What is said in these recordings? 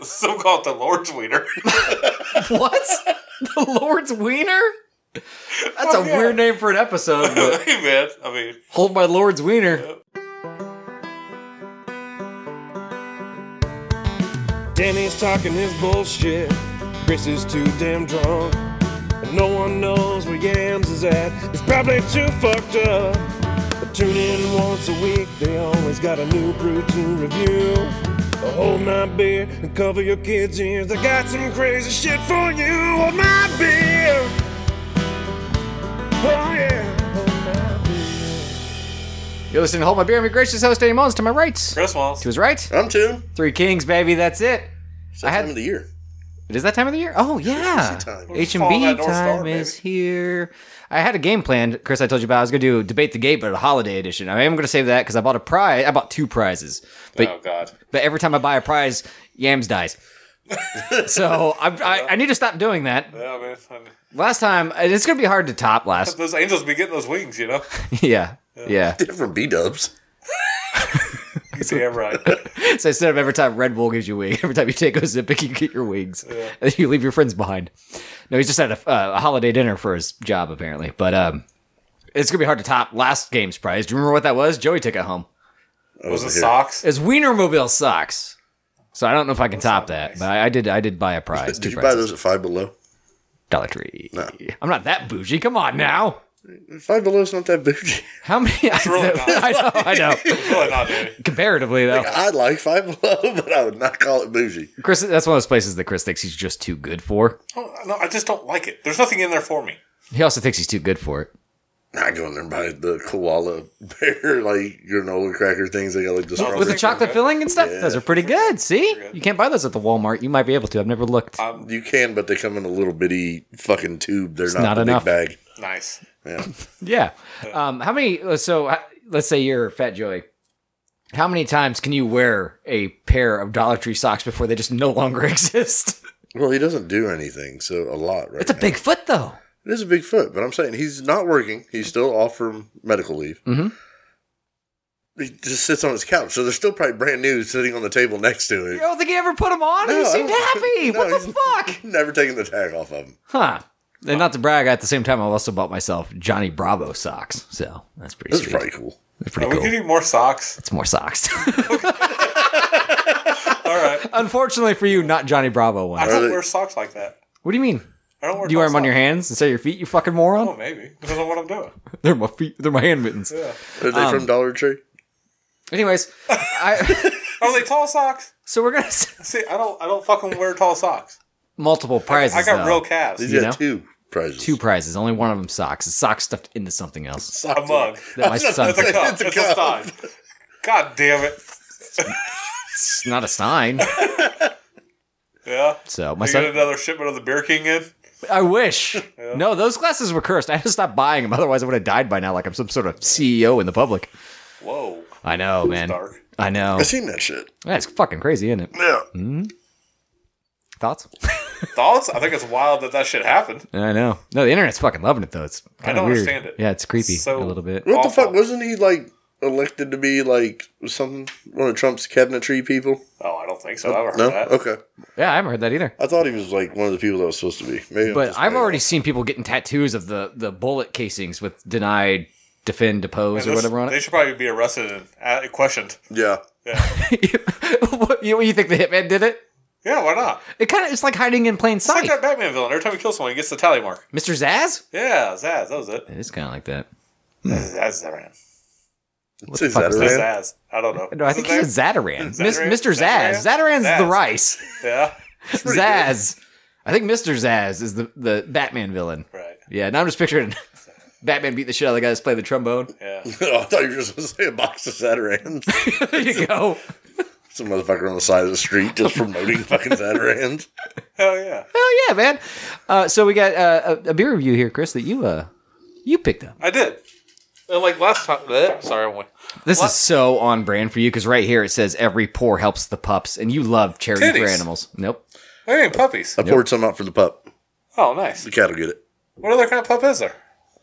Some call it the Lord's Wiener. What? The Lord's Wiener? That's a weird name for an episode. But Hey, man. I mean, hold my Lord's Wiener. Danny's talking his bullshit. Chris is too damn drunk. And no one knows where Yams is at. He's probably too fucked up. But tune in once a week. They always got a new brew to review. Hold my beer and cover your kids' ears. I got some crazy shit for you. Hold my beer. Oh yeah. Hold my beer. You're listening to Hold My Beer. I'm your gracious host, Danny Mullins. To my right. Chris Walls. To his right. I'm tuned. Three Kings, baby. That's it. It's that time of the year. It is that time of the year? Oh, yeah. Time. H&B time is here. I had a game planned, Chris, I told you about. I was going to do Debate the Gate, but a holiday edition. I am going to save that because I bought a prize. I bought 2 prizes. But, Oh, God. But every time I buy a prize, Yams dies. So I need to stop doing that. Yeah, man. Last time, it's going to be hard to top last. Those angels be getting those wings, you know? Yeah. Different B-dubs. Yeah, right. So instead of every time Red Bull gives you wings, every time you take Ozempic, you get your wings. Yeah. And then you leave your friends behind. No, he's just at a holiday dinner for his job, apparently. But it's going to be hard to top last game's prize. Do you remember what that was? Joey took it home. Was it socks? It's Wienermobile socks. So I don't know if I can top that, nice. But I did buy a prize. Did you buy those at Five Below? Dollar Tree. No. I'm not that bougie. Come on now. Five Below's not that bougie. How many? It's really not. I know. It's really not, dude. Comparatively, though. I like Five Below, but I would not call it bougie. Chris, that's one of those places that Chris thinks he's just too good for. Oh, no, I just don't like it. There's nothing in there for me. He also thinks he's too good for it. I go in there and buy the koala bear, like granola cracker things. They got like the strawberry. With the chocolate filling and stuff? Yeah. Those are pretty good. See? You can't buy those at the Walmart. You might be able to. I've never looked. You can, but they come in a little bitty fucking tube. They're not the enough. big bag. Nice. Yeah. Yeah. How many, so let's say you're Fat Joey. How many times can you wear a pair of Dollar Tree socks before they just no longer exist? Well, he doesn't do anything, so a lot, right? It's a big foot, though. It is a big foot, but I'm saying he's not working. He's still off from medical leave. Mm-hmm. He just sits on his couch, so they're still probably brand new sitting on the table next to him. You don't think he ever put them on? No, He seemed I don't- happy. No, What the fuck? Never taking the tag off of him. Huh. And not to brag, at the same time, I also bought myself Johnny Bravo socks. So that's pretty That's sweet. probably cool. That's pretty We cool. give you more socks. It's more socks. All right. Unfortunately for you, not Johnny Bravo I ones. don't wear socks like that. What do you mean? I don't wear Do you wear them on socks. your hands instead of your feet, you fucking moron? Oh, maybe. Depends on what I'm doing. They're my feet. They're my hand mittens. Yeah. Are they from Dollar Tree? Anyways, Are they tall socks? so we're gonna See, I don't fucking wear tall socks. multiple prizes. I got though. real calves. He's You got know? 2 prizes. 2 prizes. Only one of them socks. It's socks stuffed into something else. A mug. That my son. It's a cup. It's a It's cup. a stein. God damn it. It's not a sign. Yeah. So my You son. get another shipment of the Beer King in? I wish. No, those glasses were cursed. I had to stop buying them. Otherwise, I would have died by now. Like I'm some sort of CEO in the public. Whoa. I know, man. Dark. I know. I've seen that shit. That's fucking crazy, isn't it? Yeah. Thoughts? Thoughts? I think it's wild that shit happened. I know. No, the internet's fucking loving it though. It's I kind don't of weird. understand it. Yeah, it's creepy So- a little bit. What the Awful. fuck? Wasn't he like elected to be like something, one of Trump's cabinetry people? Oh, I don't think so. I haven't No? heard that. Okay. Yeah, I haven't heard that either. I thought he was like one of the people that was supposed to be. Maybe I'm But just I've way already off. seen people getting tattoos of the bullet casings with denied, defend, depose, or whatever on They it. should probably be arrested and questioned. Yeah. Yeah. what, you think the hitman did it? Yeah, why not? It's like hiding in plain It's like sight. that Batman villain. Every time he kills someone, he gets the tally mark. Mr. Zaz? Yeah, Zaz. That was it. It is kind of like that. Zaz Zataran. Say fuck is Zataran? Zaz. I don't know. No, I think he said Zataran. Zataran? Mr. Zaz. Zataran's Zaz. the rice. Yeah. Zaz. I think Mr. Zaz is the Batman villain. Right. Yeah, now I'm just picturing Batman beat the shit out of the guy that's playing the trombone. Yeah. Oh, I thought you were just going to say a box of Zatarans. There you go. Some motherfucker on the side of the street just promoting fucking Zatarans. Hell yeah. Hell yeah, man. So we got a beer review here, Chris, that you picked up. I did. And like last time. Sorry, I'm This is so on brand for you because right here it says every pour helps the pups, and you love charity for Titties. animals. Nope. They ain't puppies. I poured some out for the pup. Oh, nice. The cat will get it. What other kind of pup is there?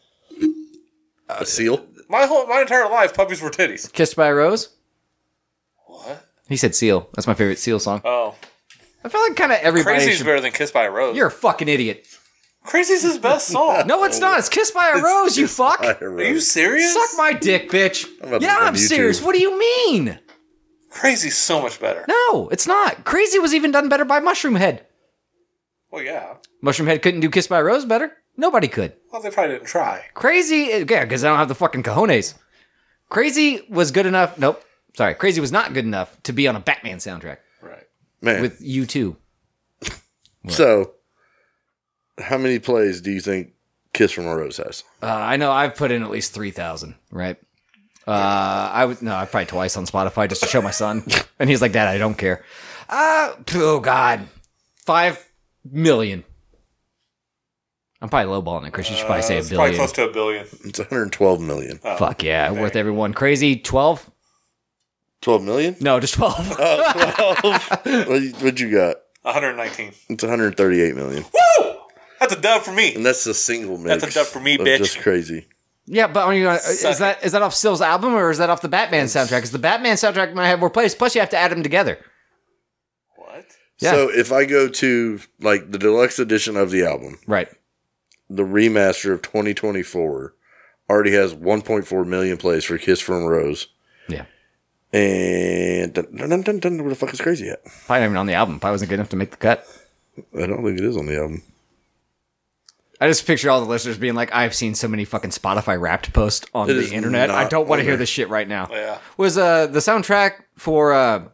A seal? My entire life, puppies were titties. Kissed by a Rose? What? He said Seal. That's my favorite Seal song. Oh. I feel like kind of everybody. Crazy's should- better than Kiss by a Rose. You're a fucking idiot. Crazy's his best song. No, it's not. It's Kiss by a Rose. You fuck. Are you serious? Suck my dick, bitch. about to Yeah, look on I'm serious. YouTube. What do you mean? Crazy's so much better. No, it's not. Crazy was even done better by Mushroom Head. Well, yeah. Mushroom Head couldn't do Kiss by a Rose better. Nobody could. Well, they probably didn't try. Crazy, yeah, because I don't have the fucking cojones. Crazy was good enough. Nope. Sorry. Crazy was not good enough to be on a Batman soundtrack Right. Man. with U2. So, how many plays do you think Kiss from a Rose has? I know I've put in at least 3,000, right? I probably twice on Spotify just to show my son. And he's like, Dad, I don't care. Oh, God. 5 million. I'm probably lowballing it, Chris. You should probably say a It's probably billion. close to a billion. It's 112 million. Fuck yeah. Worth everyone. Crazy. 12? 12 million? No, just 12. What you got? 119. It's 138 million. Woo! That's a dub for me. And that's a single mix. That's a dub for me, of bitch. Just crazy. Yeah, but I mean, is Suck that off Still's album or is that off the Batman soundtrack? Because the Batman soundtrack might have more plays. Plus, you have to add them together. What? Yeah. So if I go to like the deluxe edition of the album, Right. the remaster of 2024 already has 1.4 million plays for Kiss from a Rose. Yeah. And where the fuck is Crazy at? Probably not even on the album. Probably wasn't good enough to make the cut. I don't think it is on the album. I just picture all the listeners being like, I've seen so many fucking Spotify Wrapped posts on It the is internet. I not don't want to on hear there. this shit right now. Yeah. Was the soundtrack for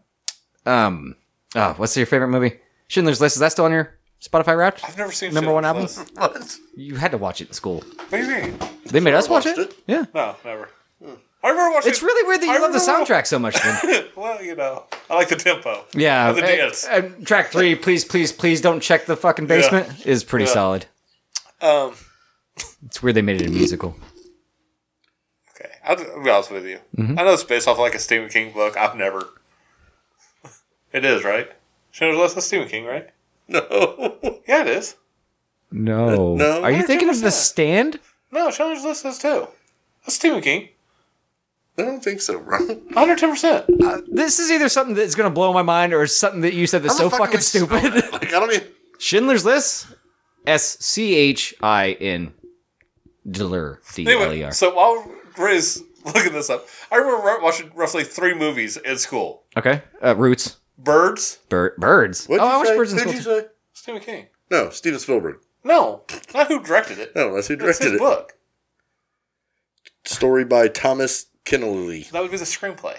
what's your favorite movie? Schindler's List. Is that still on your Spotify Wrapped? I've never seen Number one album? Schindler's List. What? You had to watch it in school. What do you mean? They made us watch watched it? it. Yeah. No, never. I remember watching. It's really weird that you love the soundtrack so much, then. Well, you know, I like the tempo. Yeah. And the dance. And track 3, please don't check the fucking basement, is pretty solid. It's weird they made it a musical. Okay, I'll be honest with you. Mm-hmm. I know it's based off like a Stephen King book. I've never. It is, right? Schindler's List is Stephen King, right? No. Yeah, it is. No. No. Are you thinking of The 100%. Stand? No, Schindler's List is too. That's Stephen King. I don't think so, bro. 110%. This is either something that's going to blow my mind or something that you said that's so fucking stupid. Like, I don't even. Schindler's List? SCHIN. Diller. Anyway, DLER. so while Ray's looking this up, I remember watching roughly 3 movies in school. Okay. Roots. Birds, Birds. What'd Oh, you I watched say? Birds in What'd school. you say? Stephen King. No, Steven Spielberg. No, not who directed it. No, that's who That's directed his it. book. Story by Thomas Kennelly. That would be the screenplay.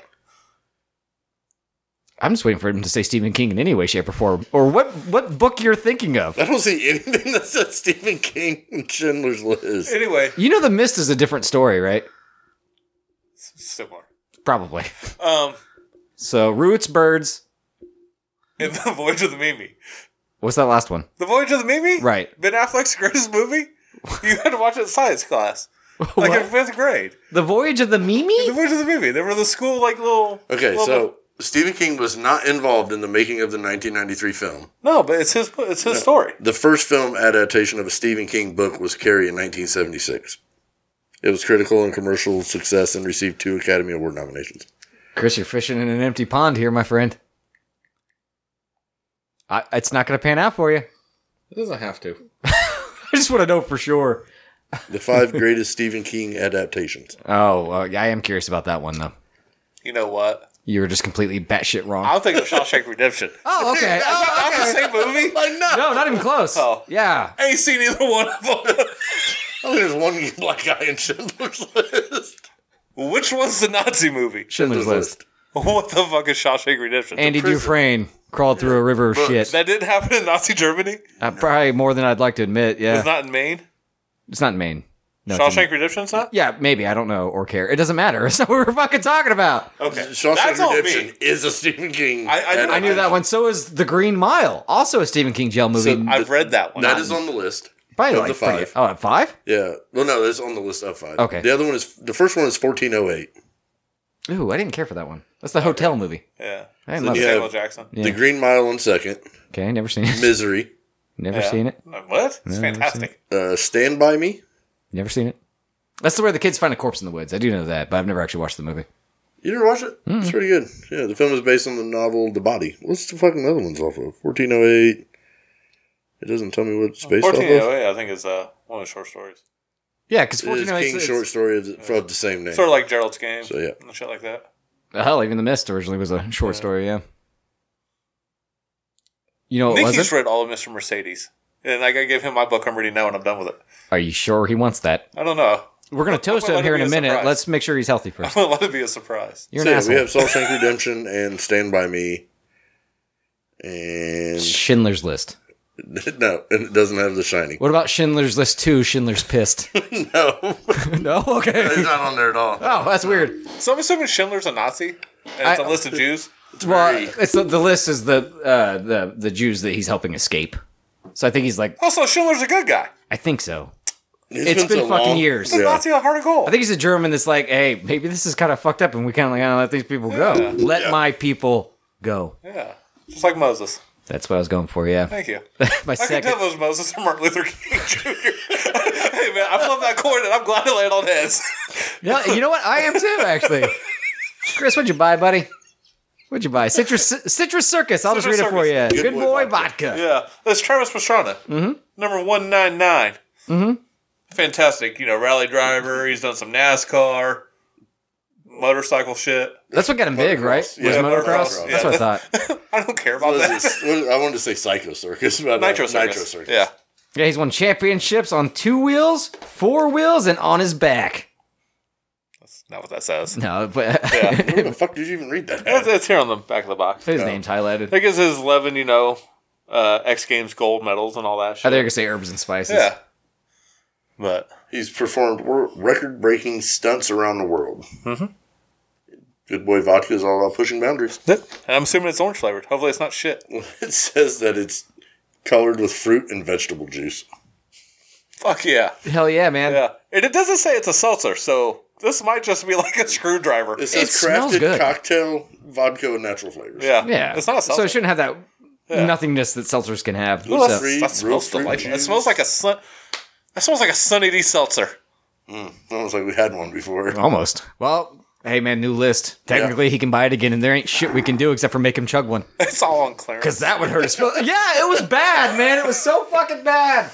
I'm just waiting for him to say Stephen King in any way, shape, or form. Or what book you're thinking of. I don't see anything that says Stephen King in Schindler's List. Anyway, You know The Mist is a different story, right? similar. Probably. Um, So, Roots, Birds. in The Voyage of the Mimi. What's that last one? The Voyage of the Mimi? Right. Ben Affleck's greatest movie? You had to watch it in science class. Like in 5th grade. The Voyage of the The Mimi? Voyage of the Mimi. They were the school, like, little... Okay, little- so Stephen King was not involved in the making of the 1993 film. No, but it's his story. The first film adaptation of a Stephen King book was Carrie in 1976. It was critical and commercial success and received 2 Academy Award nominations. Chris, you're fishing in an empty pond here, my friend. It's not going to pan out for you. It doesn't have to. I just want to know for sure. The 5 greatest Stephen King adaptations. Oh, yeah, I am curious about that one, though. You know what? You were just completely batshit wrong. I'm thinking of Shawshank Redemption. Oh, okay. Not the same movie? Like, no. No, not even close. Oh. Yeah. I ain't seen either one of them. I mean, there's one black guy in Schindler's List. Which one's the Nazi movie? Schindler's List. What the fuck is Shawshank Redemption? Andy prison. Dufresne crawled through a river of shit. That didn't happen in Nazi Germany? Probably more than I'd like to admit, yeah. It's not in Maine? It's not in Maine. No, it's in- Shawshank Redemption's not? Yeah, maybe. I don't know or care. It doesn't matter. It's not what we're fucking talking about. Okay. Shawshank That's on Redemption me. is a Stephen King. I I knew that one. So is The Green Mile. Also a Stephen King jail movie. So- I've read that one. That is on the list. Probably of like the 5. pretty- Oh, at 5? Yeah. Well, no, that's on the list of 5. Okay. The other one is, the first one is 1408. Ooh, I didn't care for that one. That's the hotel movie. Yeah. I didn't So love you it. have- Samuel Jackson. Yeah. The Green Mile on second. Okay, never seen it. Misery. Never Yeah. seen it. What? It's No, fantastic. Stand By Me. Never seen it. That's where the kids find a corpse in the woods. I do know that, but I've never actually watched the movie. You never watch it? It's pretty good. Yeah, the film is based on the novel The Body. What's the fucking other ones off of? 1408. It doesn't tell me what it's based off of. 1408, I think, is one of the short stories. Yeah, because It is 1408 King's short story of the same name. Sort of like Gerald's Game. So, yeah. And shit like that. hell, even The Mist originally was a short story. Yeah. You know I what think was he's it? read all of Mr. Mercedes. And I gave him my book I'm reading now and I'm done with it. Are you sure he wants that? I don't know. We're gonna toast gonna him here let in it a be a minute. surprise. Let's make sure he's healthy first. I want it to be a surprise. You're So, an yeah, asshole. we have Shawshank Redemption and Stand By Me. And Schindler's List. no, and it doesn't have The Shining. What about Schindler's List 2? Schindler's Pissed. No, No, okay. it's not on there at all. Oh, that's weird. So I'm assuming Schindler's a Nazi? And it's a list of Jews? Well, it's the list is the Jews that he's helping escape. So I think he's like, Also, Schindler's a good guy. I think so. It's been so fucking long. years. He's a Nazi at heart of gold. I think he's a German that's like, hey, maybe this is kind of fucked up, and we kind of gotta let these people go. Let my people go. Yeah. Just like Moses. That's what I was going for. Yeah. Thank you. My I can second. tell those Moses or Martin Luther King Jr. Hey, man, I flipped that coin and I'm glad it landed on heads. Yeah, you know what? I am too, actually. Chris, what'd you buy, buddy? What'd you buy? Citrus Circus. I'll just read Citrus it for you. Circus. Good boy vodka. Yeah. That's Travis Pastrana. Number 199. Fantastic. Rally driver. He's done some NASCAR. Motorcycle shit. That's what got him big, right? Motocross. Was Yeah, motocross? motocross. That's what I thought. I don't care about that. I wanted to say Psycho Circus, but Nitro Circus. Yeah. Yeah, he's won championships on 2 wheels, 4 wheels, and on his back. That's not what that says. No, but Where the fuck did you even read that? It's here on the back of the box. his name's highlighted. I think it's his 11, X Games gold medals and all that I shit. thought you were going to say herbs and spices. Yeah. But He's performed record-breaking stunts around the world. Mm-hmm. Good Boy Vodka is all about pushing boundaries. and I'm assuming it's orange flavored. Hopefully it's not shit. It says that it's colored with fruit and vegetable juice. Fuck yeah. Hell yeah, man. Yeah. And it doesn't say it's a seltzer, so this might just be like a screwdriver. It says It smells crafted good. cocktail vodka with natural flavors. Yeah. Yeah. It's not a seltzer. So it shouldn't have that nothingness that seltzers can have. Well, So- Free, that smells real fruit delightful. It juice. smells like a Sunny D seltzer. Almost like we had one before. Almost. Well, hey, man, new list. Technically, he can buy it again, and there ain't shit we can do except for make him chug one. It's all on clearance. Because that would hurt his feelings. Yeah, it was bad, man. It was so fucking bad.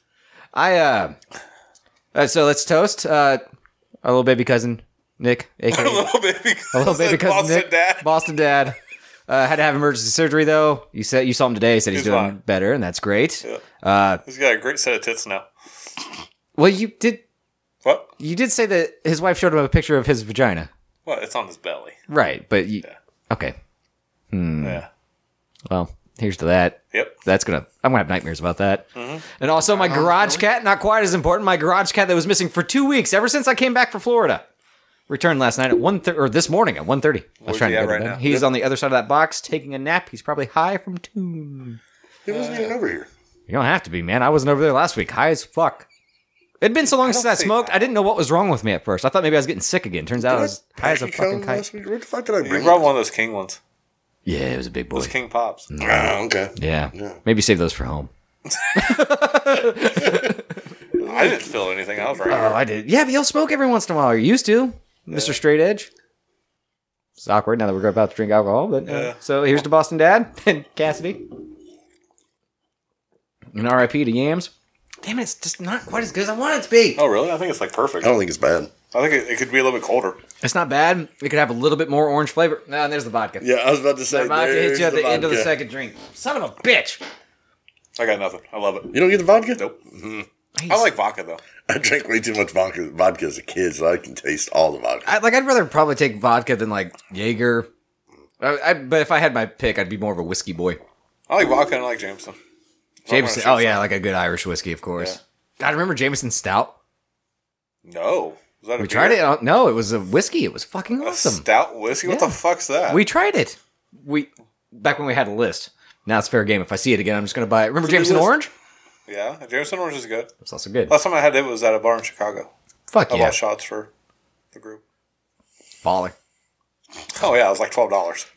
So let's toast our little baby cousin, Nick, a a.k.a. little bit because A little baby cousin Boston Nick, dad. Boston dad. Had to have emergency surgery, though. You saw him today. He said he's He's doing fine. better, and that's great. Yeah. He's got a great set of tits now. Well, you What? did say that his wife showed him a picture of his vagina. Well, it's on his belly. Right, but okay. Yeah. Well, here's to that. Yep. I'm gonna have nightmares about that. And also my garage cat, not quite as important. My garage cat that was missing for 2 weeks ever since I came back from Florida. Returned last night at 1:30, or this morning at 1:30. I was trying to he go at to right bed. now? He's on the other side of that box taking a nap. He's probably high from tune. He wasn't even over here. You don't have to be, man. I wasn't over there last week. High as fuck. It'd been so long since I see smoked. that. I didn't know what was wrong with me at first. I thought maybe I was getting sick again. Turns out I was high as a Actually come fucking kite. last week. What the fuck did I You bring? brought one of those King ones. Yeah, it was a big boy. Those King Pops. Ah, okay. Yeah. Maybe save those for home. I didn't feel anything. I was right Oh, here. I did. Yeah, but you'll smoke every once in a while. You used to, Mr. Straight Edge. It's awkward now that we're about to drink alcohol, but so here's to Boston Dad and Cassidy. And RIP to Yams. Damn it, it's just not quite as good as I want it to be. Oh, really? I think it's like perfect. I don't think it's bad. I think it could be a little bit colder. It's not bad. It could have a little bit more orange flavor. No, and there's the vodka. Yeah, I was about to say. The vodka hits there's you at the end of the vodka. second drink. Son of a bitch. I got nothing. I love it. You don't get the vodka? Nope. I like vodka, though. I drank way too much vodka as a kid, so I can taste all the vodka. I'd rather probably take vodka than like Jaeger. But if I had my pick, I'd be more of a whiskey boy. I like vodka and I like Jameson. Jameson. Oh yeah, like a good Irish whiskey, of course. God, remember Jameson Stout? No. Was that a We tried beer? it. No, it was a whiskey. It was fucking A awesome. stout whiskey? What Yeah. the fuck's that? We tried it. Back when we had a list. Now it's fair game. If I see it again, I'm just gonna buy it. Remember It's a good Jameson list. Orange? Yeah, Jameson Orange is good. It's also good. Last time I had it was at a bar in Chicago. Fuck I yeah, bought shots for the group. baller. Oh yeah, it was like $12.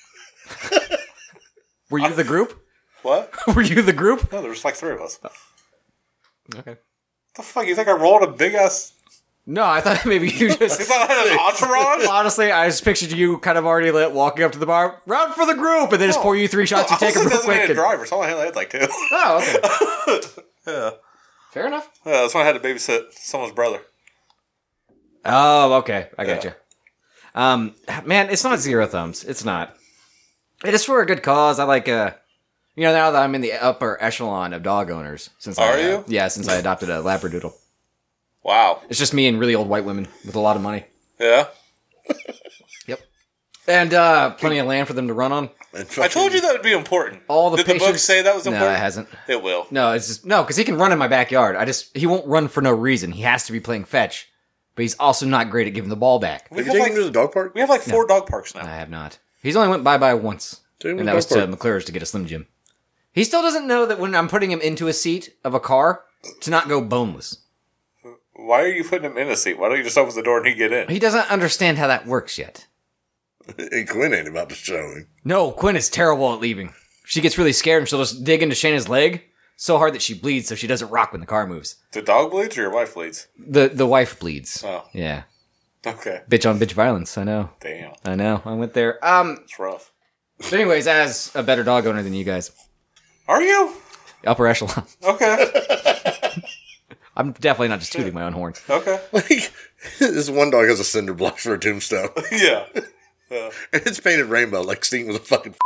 Were you the group? What? Were you the group? No, there was like 3 of us. Okay. The fuck? You think I rolled a big ass No, I thought maybe you You just. thought I had an entourage? Honestly, I just pictured you kind of already lit, walking up to the bar, round for the group, and they just pour you 3 shots. You take them real quick. a driver, so I only had like 2. Oh, okay. Yeah. Fair enough. Yeah, that's why I had to babysit someone's brother. Oh, okay. I got you. Man, it's not zero thumbs. It's not. It is for a good cause. I like, now that I'm in the upper echelon of dog owners. Are you? Yeah, since I adopted a Labradoodle. Wow. It's just me and really old white women with a lot of money. Yeah. Yep. And plenty of land for them to run on. I told you that would be important. All the Did the book patience- say that was important? No, it hasn't. It will. No, it's just because he can run in my backyard. He won't run for no reason. He has to be playing fetch, but he's also not great at giving the ball back. We Have you have, taken him to the dog park? we have like 4 dog parks now. I have not. He's only went bye once, Take him and to that was the to dog park. McClure's to get a Slim Jim. He still doesn't know that when I'm putting him into a seat of a car to not go boneless. Why are you putting him in a seat? Why don't you just open the door and he get in? He doesn't understand how that works yet. And Quinn ain't about to show him. No, Quinn is terrible at leaving. She gets really scared and she'll just dig into Shayna's leg so hard that she bleeds, so she doesn't rock when the car moves. The dog bleeds or your wife bleeds? The wife bleeds. Oh. Yeah. Okay. Bitch on bitch violence. I know. Damn. I know. I went there. It's rough. But anyways, as a better dog owner than you guys, Are you? upper echelon. Okay. I'm definitely not just tooting my own horn. Okay. Like, this one dog has a cinder block for a tombstone. Yeah. And it's painted rainbow like Sting was a fucking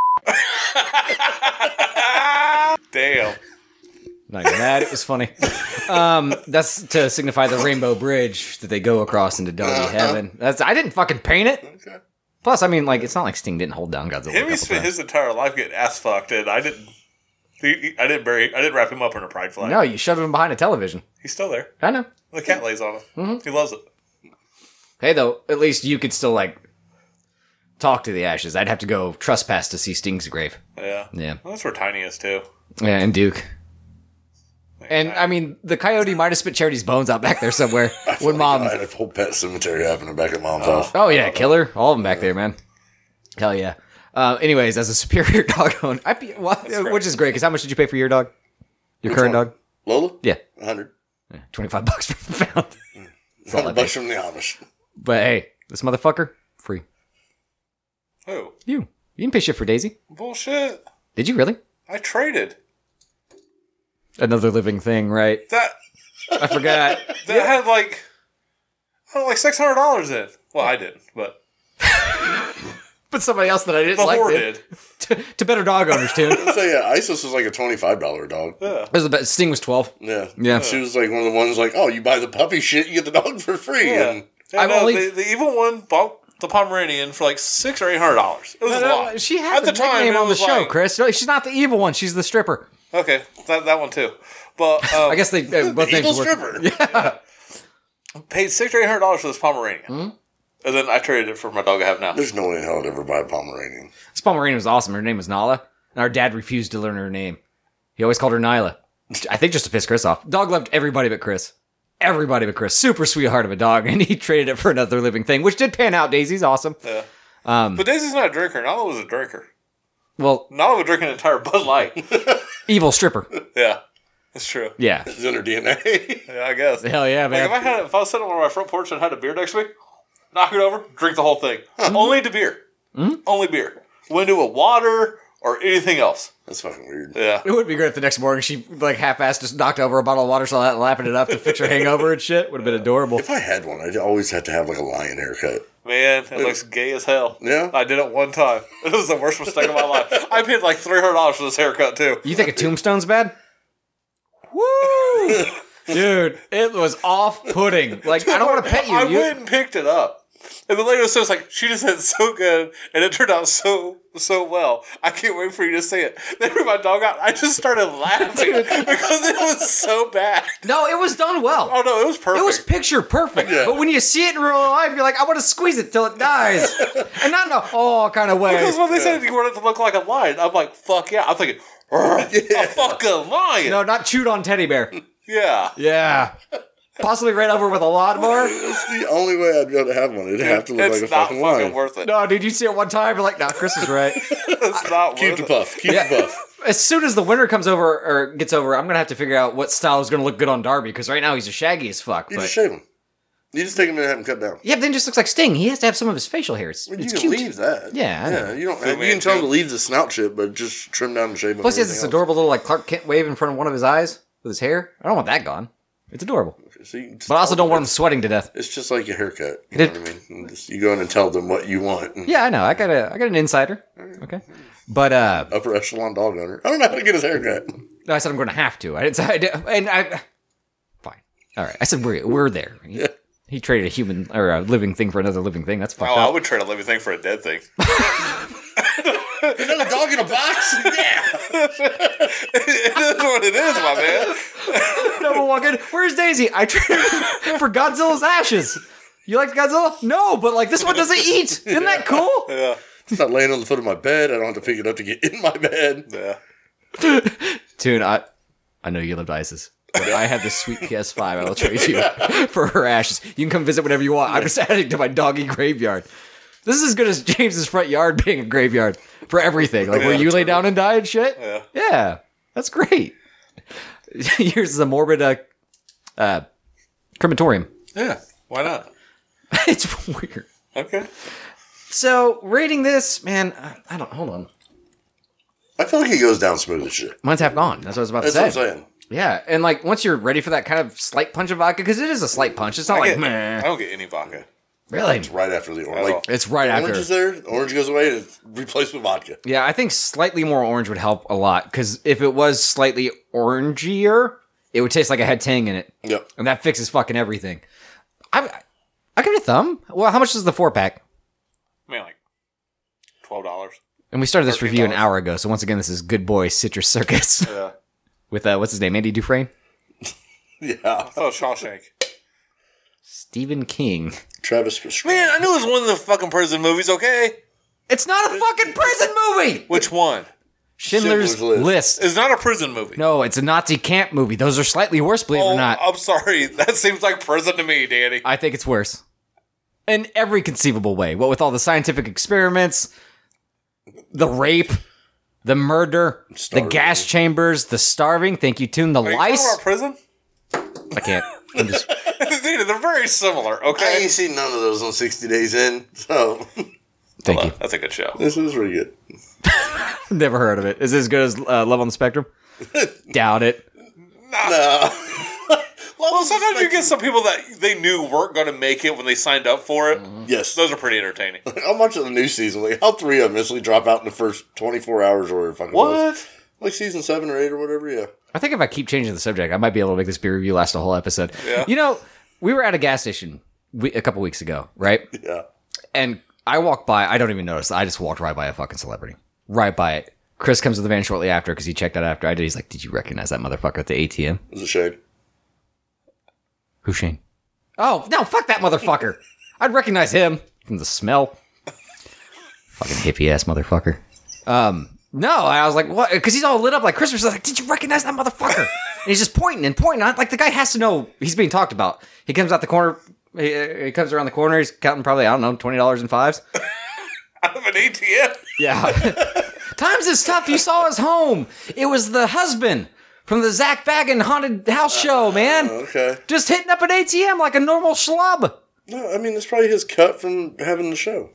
Damn. Not even that. It was funny. That's to signify the rainbow bridge that they go across into doggy heaven. I didn't fucking paint it. Okay. Plus, I mean, like, it's not like Sting didn't hold down Godzilla a Him, couple he spent times. his entire life getting ass fucked, and I didn't. I didn't wrap him up in a pride flag. No, you shoved him behind a television. He's still there. I know. The cat lays on him. He loves it. Hey, though, at least you could still, like, talk to the ashes. I'd have to go trespass to see Sting's grave. Yeah. Yeah. Well, that's where Tiny is too. Yeah, and Duke. And, I mean, the coyote might have spit Charity's bones out back there somewhere. When Mom... I had a whole pet cemetery happening back at Mom's house. Oh, yeah, killer. All of them back there, man. Hell yeah. Anyways, as a superior dog owner, which is great, because how much did you pay for your dog? Your current one? dog? Lola? Yeah. 100. Yeah, $25 for the pound. That's all I $100 pay. from the Amish. But hey, this motherfucker, free. Who? You didn't pay shit for Daisy. Bullshit. Did you really? I traded. Another living thing, right? That I forgot. had like $600 in. Well, I didn't, but But somebody else that I didn't the like whore did. did. To better dog owners, too. So yeah, Isis was like a $25 dog. Yeah. It was the best. Sting was 12. Yeah. Yeah. She was like one of the ones like, oh, you buy the puppy shit, you get the dog for free. Yeah. And Yeah, I've no, only- the evil one bought the Pomeranian for like $600 or $800. It was a lot. She had At the the time, nickname it on the was show, like- Chris. No, she's not the evil one. She's the stripper. Okay, that one too. But I guess they both evil names work. paid stripper. $600 or $800 for this Pomeranian, Hmm? and then I traded it for my dog I have now. There's no way in hell I'd ever buy a Pomeranian. This Pomeranian was awesome. Her name was Nala, and our dad refused to learn her name. He always called her Nyla. I think just to piss Chris off. Dog loved everybody but Chris. Everybody but Chris. Super sweetheart of a dog, and he traded it for another living thing, which did pan out. Daisy's awesome. Yeah. But Daisy's not a drinker. Nala was a drinker. Well, Nala would drink an entire Bud Light. evil stripper. Yeah, that's true. Yeah. It's in her DNA. Yeah, I guess. Hell yeah, Like man. if I was sitting on my front porch and had a beer next to me, knock it over, drink the whole thing. Only to beer. Only beer. Wouldn't do a water or anything else. That's fucking weird. Yeah. It would be great if the next morning she, like, half-assed just knocked over a bottle of water, so that lapping it up to fix her hangover and shit. Would have been adorable. If I had one, I'd always have to have like a lion haircut. Man, it looks gay as hell. Yeah? I did it one time. It was the worst mistake of my life. I paid like $300 for this haircut too. You think a tombstone's bad? Woo! Dude, it was off-putting. Like, I don't want to pet you. I You- went and picked it up. And the lady was just like, she just did so good, and it turned out so well. I can't wait for you to see it. Then when my dog out, I just started laughing because it was so bad. No, it was done well. Oh no, it was perfect. It was picture perfect. Yeah. But when you see it in real life, you're like, I want to squeeze it till it dies. And not in a kind of way. because when they said you wanted it to look like a lion, I'm like, fuck yeah. I'm thinking, a fucking lion. No, not chewed on teddy bear. Yeah. Yeah. Possibly ran over with a lawnmower. That's the only way I'd be able to have one. It'd have to look It's like a not fucking fucking lion. worth it. No, dude, you see it one time, you're like, nah, Chris is right. It's not Keep worth the it. puff. Keep Yeah. the puff. As soon as the winter comes over or gets over, I'm gonna have to figure out what style is gonna look good on Darby because right now he's a shaggy as fuck. You But just shave him. You just take him and have him cut down. Yeah, but then he just looks like Sting. He has to have some of his facial hair. It's You cute. can leave that. Yeah, I know. You don't. Fu You can tell him to leave the snout shit, but just trim down and shave him. Plus, he has this everything adorable little like Clark Kent wave in front of one of his eyes with his hair. I don't want that gone. It's adorable. else. See, But I also don't want him sweating to death. It's just like a haircut. You know what I mean? And just, you go in and tell them what you want. And Yeah, I know. I got an insider. Okay. But upper echelon dog owner. I don't know how to get his haircut. no, I said I'm going to have to. I didn't say I did, and I. Fine. All right. I said we're there. He traded a human or a living thing for another living thing. That's fucked I up. would trade a living thing for a dead thing. Another dog in a box? Yeah. It is what it is, my man. No, we'll walk in. Where's Daisy? I traded for Godzilla's ashes. You like Godzilla? No, but like this one doesn't eat. Isn't that cool? Yeah. It's not laying on the foot of my bed. I don't have to pick it up to get in my bed. Yeah. Tune, I know you loved ISIS. But I have this sweet PS5 I will trade you for her ashes. You can come visit whenever you want. I'm just adding to my doggy graveyard. This is as good as James's front yard being a graveyard for everything. Like where you lay down and die and shit. Yeah. Yeah, that's great. Yours is a morbid crematorium. Yeah. Why not? It's weird. Okay. So rating this, man, I don't. Hold on, I feel like he goes down smooth as shit. mine's half gone. That's what I was about to That's say. what I'm saying. Yeah, and like once you're ready for that kind of slight punch of vodka, because it is a slight punch. It's not like I meh. don't get any vodka. Really, Right after the orange. Like, it's right the after. orange is there, the orange goes away, and it's replaced with vodka. Yeah, I think slightly more orange would help a lot because if it was slightly orangier, it would taste like it had tang in it, Yep. and that fixes fucking everything. I give it a thumb. Well, how much is the 4-pack? I mean, like $12. And we started this review an $13. hour ago, so once again, this is Good Boy Citrus Circus Yeah. with what's his name, Andy Dufresne, Yeah. Oh, Shawshank. Stephen King. Travis Pastrana. Man, I knew it was one of the fucking prison movies, okay? It's not a fucking prison movie. Which one? Schindler's Schindler's List. It's not a prison movie. No, it's a Nazi camp movie. Those are slightly worse, believe it Oh, or not. I'm sorry. That seems like prison to me, Danny. I think it's worse. In every conceivable way. What with all the scientific experiments, the rape, the murder, Starving. the gas chambers, the starving, thank you, Toon, the Are you talking lice. about prison? I can't. I'm just, Danny, they're very similar, I okay? ain't seen none of those on 60 Days In, so thank you. That's a good show. this is pretty good. Never heard of it. Is it as good as Love on the Spectrum? Doubt it. No. Well, sometimes you get some people that they knew weren't going to make it when they signed up for it. Yes. Those are pretty entertaining. How much of the new season? Like, how 3 of them instantly drop out in the first 24 hours or whatever fucking was? Like season 7 or 8 or whatever, yeah. I think if I keep changing the subject, I might be able to make this beer review last a whole episode. Yeah. You know, we were at a gas station a couple weeks ago, right? Yeah. And I walked by, I don't even notice. I just walked right by a fucking celebrity. Right by it. Chris comes to the van shortly after because he checked out after I did. He's like, did you recognize that motherfucker at the ATM? It was a shade. Who's Shane? Oh, no, fuck that motherfucker. I'd recognize him from the smell. Fucking hippie ass motherfucker. No, I was like, what? Because he's all lit up like Christmas. I was like, did you recognize that motherfucker? And he's just pointing and pointing. Like, the guy has to know he's being talked about. He comes out the corner. He comes around the corner. He's counting probably, I don't know, $20 in fives. Out of an ATM? Yeah. Times is tough. You saw his home. It was the husband from the Zach Baggin haunted house show, man. Okay. Just hitting up an ATM like a normal schlub. No, I mean, it's probably his cut from having the show.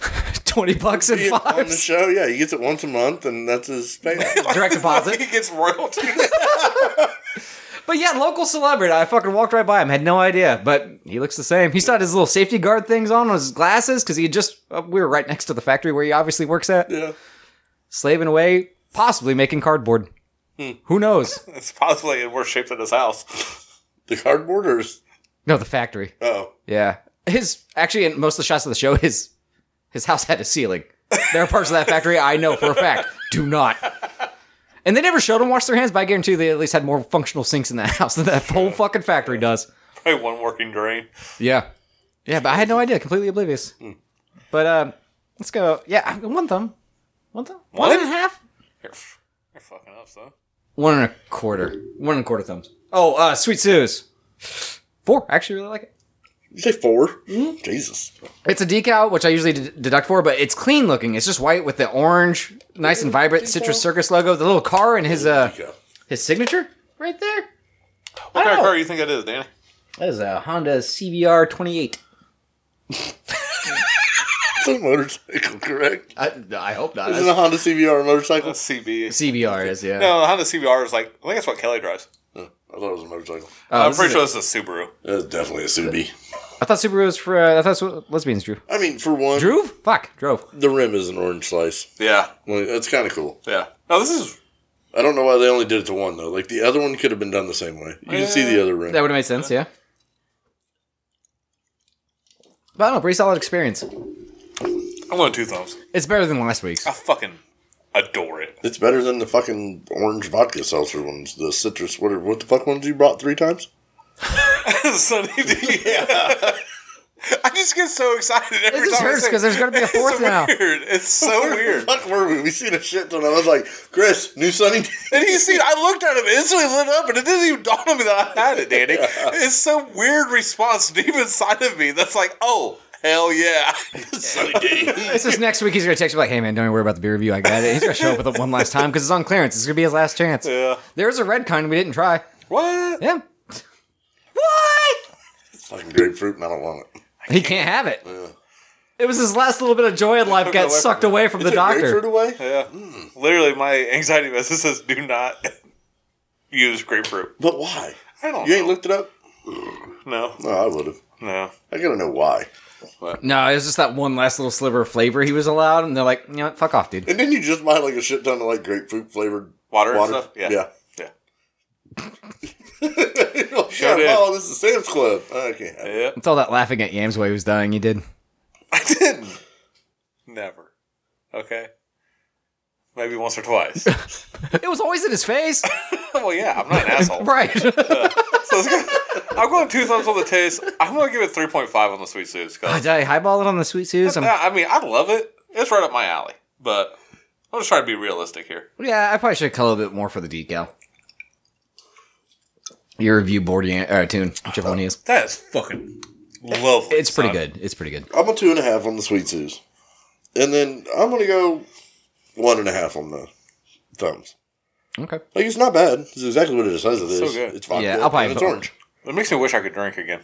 $20 in Being on the fives. show, yeah, he gets it once a month, and that's his payout. Direct deposit. He gets royalties. But yeah, local celebrity. I fucking walked right by him. Had no idea. But he looks the same. He still had his little safety guard things on his glasses because he just, we were right next to the factory where he obviously works at. Yeah. Slaving away, possibly making cardboard. Who knows? It's possibly in worse shape than his house. The cardboard or his... No, the factory. Oh. Yeah. Actually, in most of the shots of the show, his house had a ceiling. There are parts of that factory I know for a fact do not. And they never showed them wash their hands, but I guarantee you they at least had more functional sinks in that house than that whole fucking factory does. Probably one working drain. Yeah. Yeah, but I had no idea. Completely oblivious. But, let's go. Yeah, one thumb. One thumb? What? 1.5? You're fucking up, son. 1.25. 1.25 thumbs. Oh, Sweet Sue's. 4. I actually really like it. You say 4? Mm-hmm. Jesus. It's a decal, which I usually deduct for, but it's clean looking. It's just white with the orange, nice and vibrant Citrus Circus logo. The little car and his signature right there. What kind of car do you think that is, Danny? That is a Honda CBR 28. It's a motorcycle, correct? I hope not. Isn't a Honda CBR a motorcycle? CB. CBR is, yeah. No, the Honda CBR is like, I think that's what Kelly drives. I thought it was a motorcycle. I'm pretty sure it's a Subaru. It's definitely a Subi. I thought Subaru was for, I thought that's what lesbians drew. I mean, for one, Drove? Fuck, drove. the rim is an orange slice. Yeah. Well, that's kind of cool. Yeah. No, this is. I don't know why they only did it to one, though. Like, the other one could have been done the same way. You can see the other rim. That would have made sense, yeah. But I don't know, pretty solid experience. I'm going 2 thumbs. It's better than last week's. I fucking adore it. It's better than the fucking orange vodka seltzer ones. The citrus, what the fuck ones you brought 3 times? Sunny D. Yeah. I just get so excited every It just time. hurts because there's going to be a fourth It's now. weird. It's so weird. Fuck were we? We seen a shit ton. I was like, Chris, new Sunny D. And I looked at him, it instantly lit up, and it didn't even dawn on me that I had it, Danny. It's some weird response deep inside of me that's like, oh, hell yeah. Sunny D. It's just next week he's going to text me like, hey man, don't even worry about the beer review. I got it. He's going to show up with it one last time because it's on clearance. It's going to be his last chance. Yeah. There's a red kind we didn't try. What? Yeah. What? It's fucking grapefruit, and I don't want it. He can't have it. It was his last little bit of joy in life Took it got away from sucked him. away from the Took grapefruit doctor. away? Yeah. Literally, my anxiety message says, do not use grapefruit. But why? I don't You know. ain't looked it up? No. No, I would have. No. I gotta know why. No, it was just that one last little sliver of flavor he was allowed, and they're like, you know what, fuck off, dude. And then you just buy like a shit ton of like grapefruit flavored Water and stuff? Yeah. Yeah. Sure did. Oh, this is Sam's Club. I can't have it. Yeah. It's all that laughing at Yams while he was dying you did. I didn't. Never. Okay. Maybe once or twice. It was always in his face. Well, yeah, I'm not an asshole. Right. So I'm going 2 thumbs on the taste. I'm going to give it 3.5 on the sweet Suze. Did I highball it on the Sweet Suze? I mean, I love it. It's right up my alley. But I'm just trying to be realistic here. Yeah, I probably should cut a little bit more for the decal. Your review board tune, whichever one he is. That is fucking lovely. It's pretty son. good. It's pretty good. I'm a 2.5 on the Sweet Suze. And then I'm gonna go 1.5 on the thumbs. Okay. Like, it's not bad. It's exactly what it says it is. So good. It's vodka Yeah, I'll probably and it's put- orange. It makes me wish I could drink again.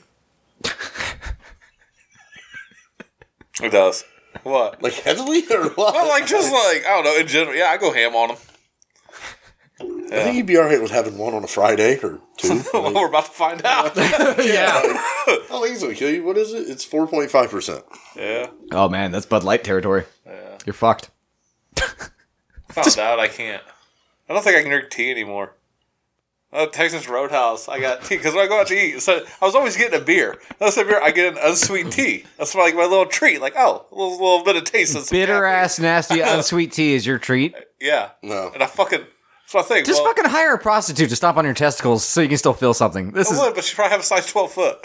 It does. What? Like, heavily or what? Well, like, just like, I don't know, in general. Yeah, I go ham on them. I think he'd be alright with having one on a Friday or 2. Well, we're about to find out. Yeah. I don't think it's gonna kill you. What is it? It's 4.5%. Yeah. Oh man, that's Bud Light territory. Yeah. You're fucked. Found out I can't. I don't think I can drink tea anymore. Texas Roadhouse, I got tea because when I go out to eat, so I was always getting a beer. That's a beer. I get an unsweet tea. That's like my little treat. Like, oh, a little bit of taste. And some Bitter caffeine. ass, nasty, unsweet tea is your treat. Yeah. No. And I fucking. That's what I think. Just well, fucking hire a prostitute to stomp on your testicles so you can still feel something. This I is would, but she probably have a size 12 foot.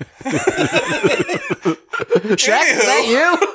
Shaq. Is that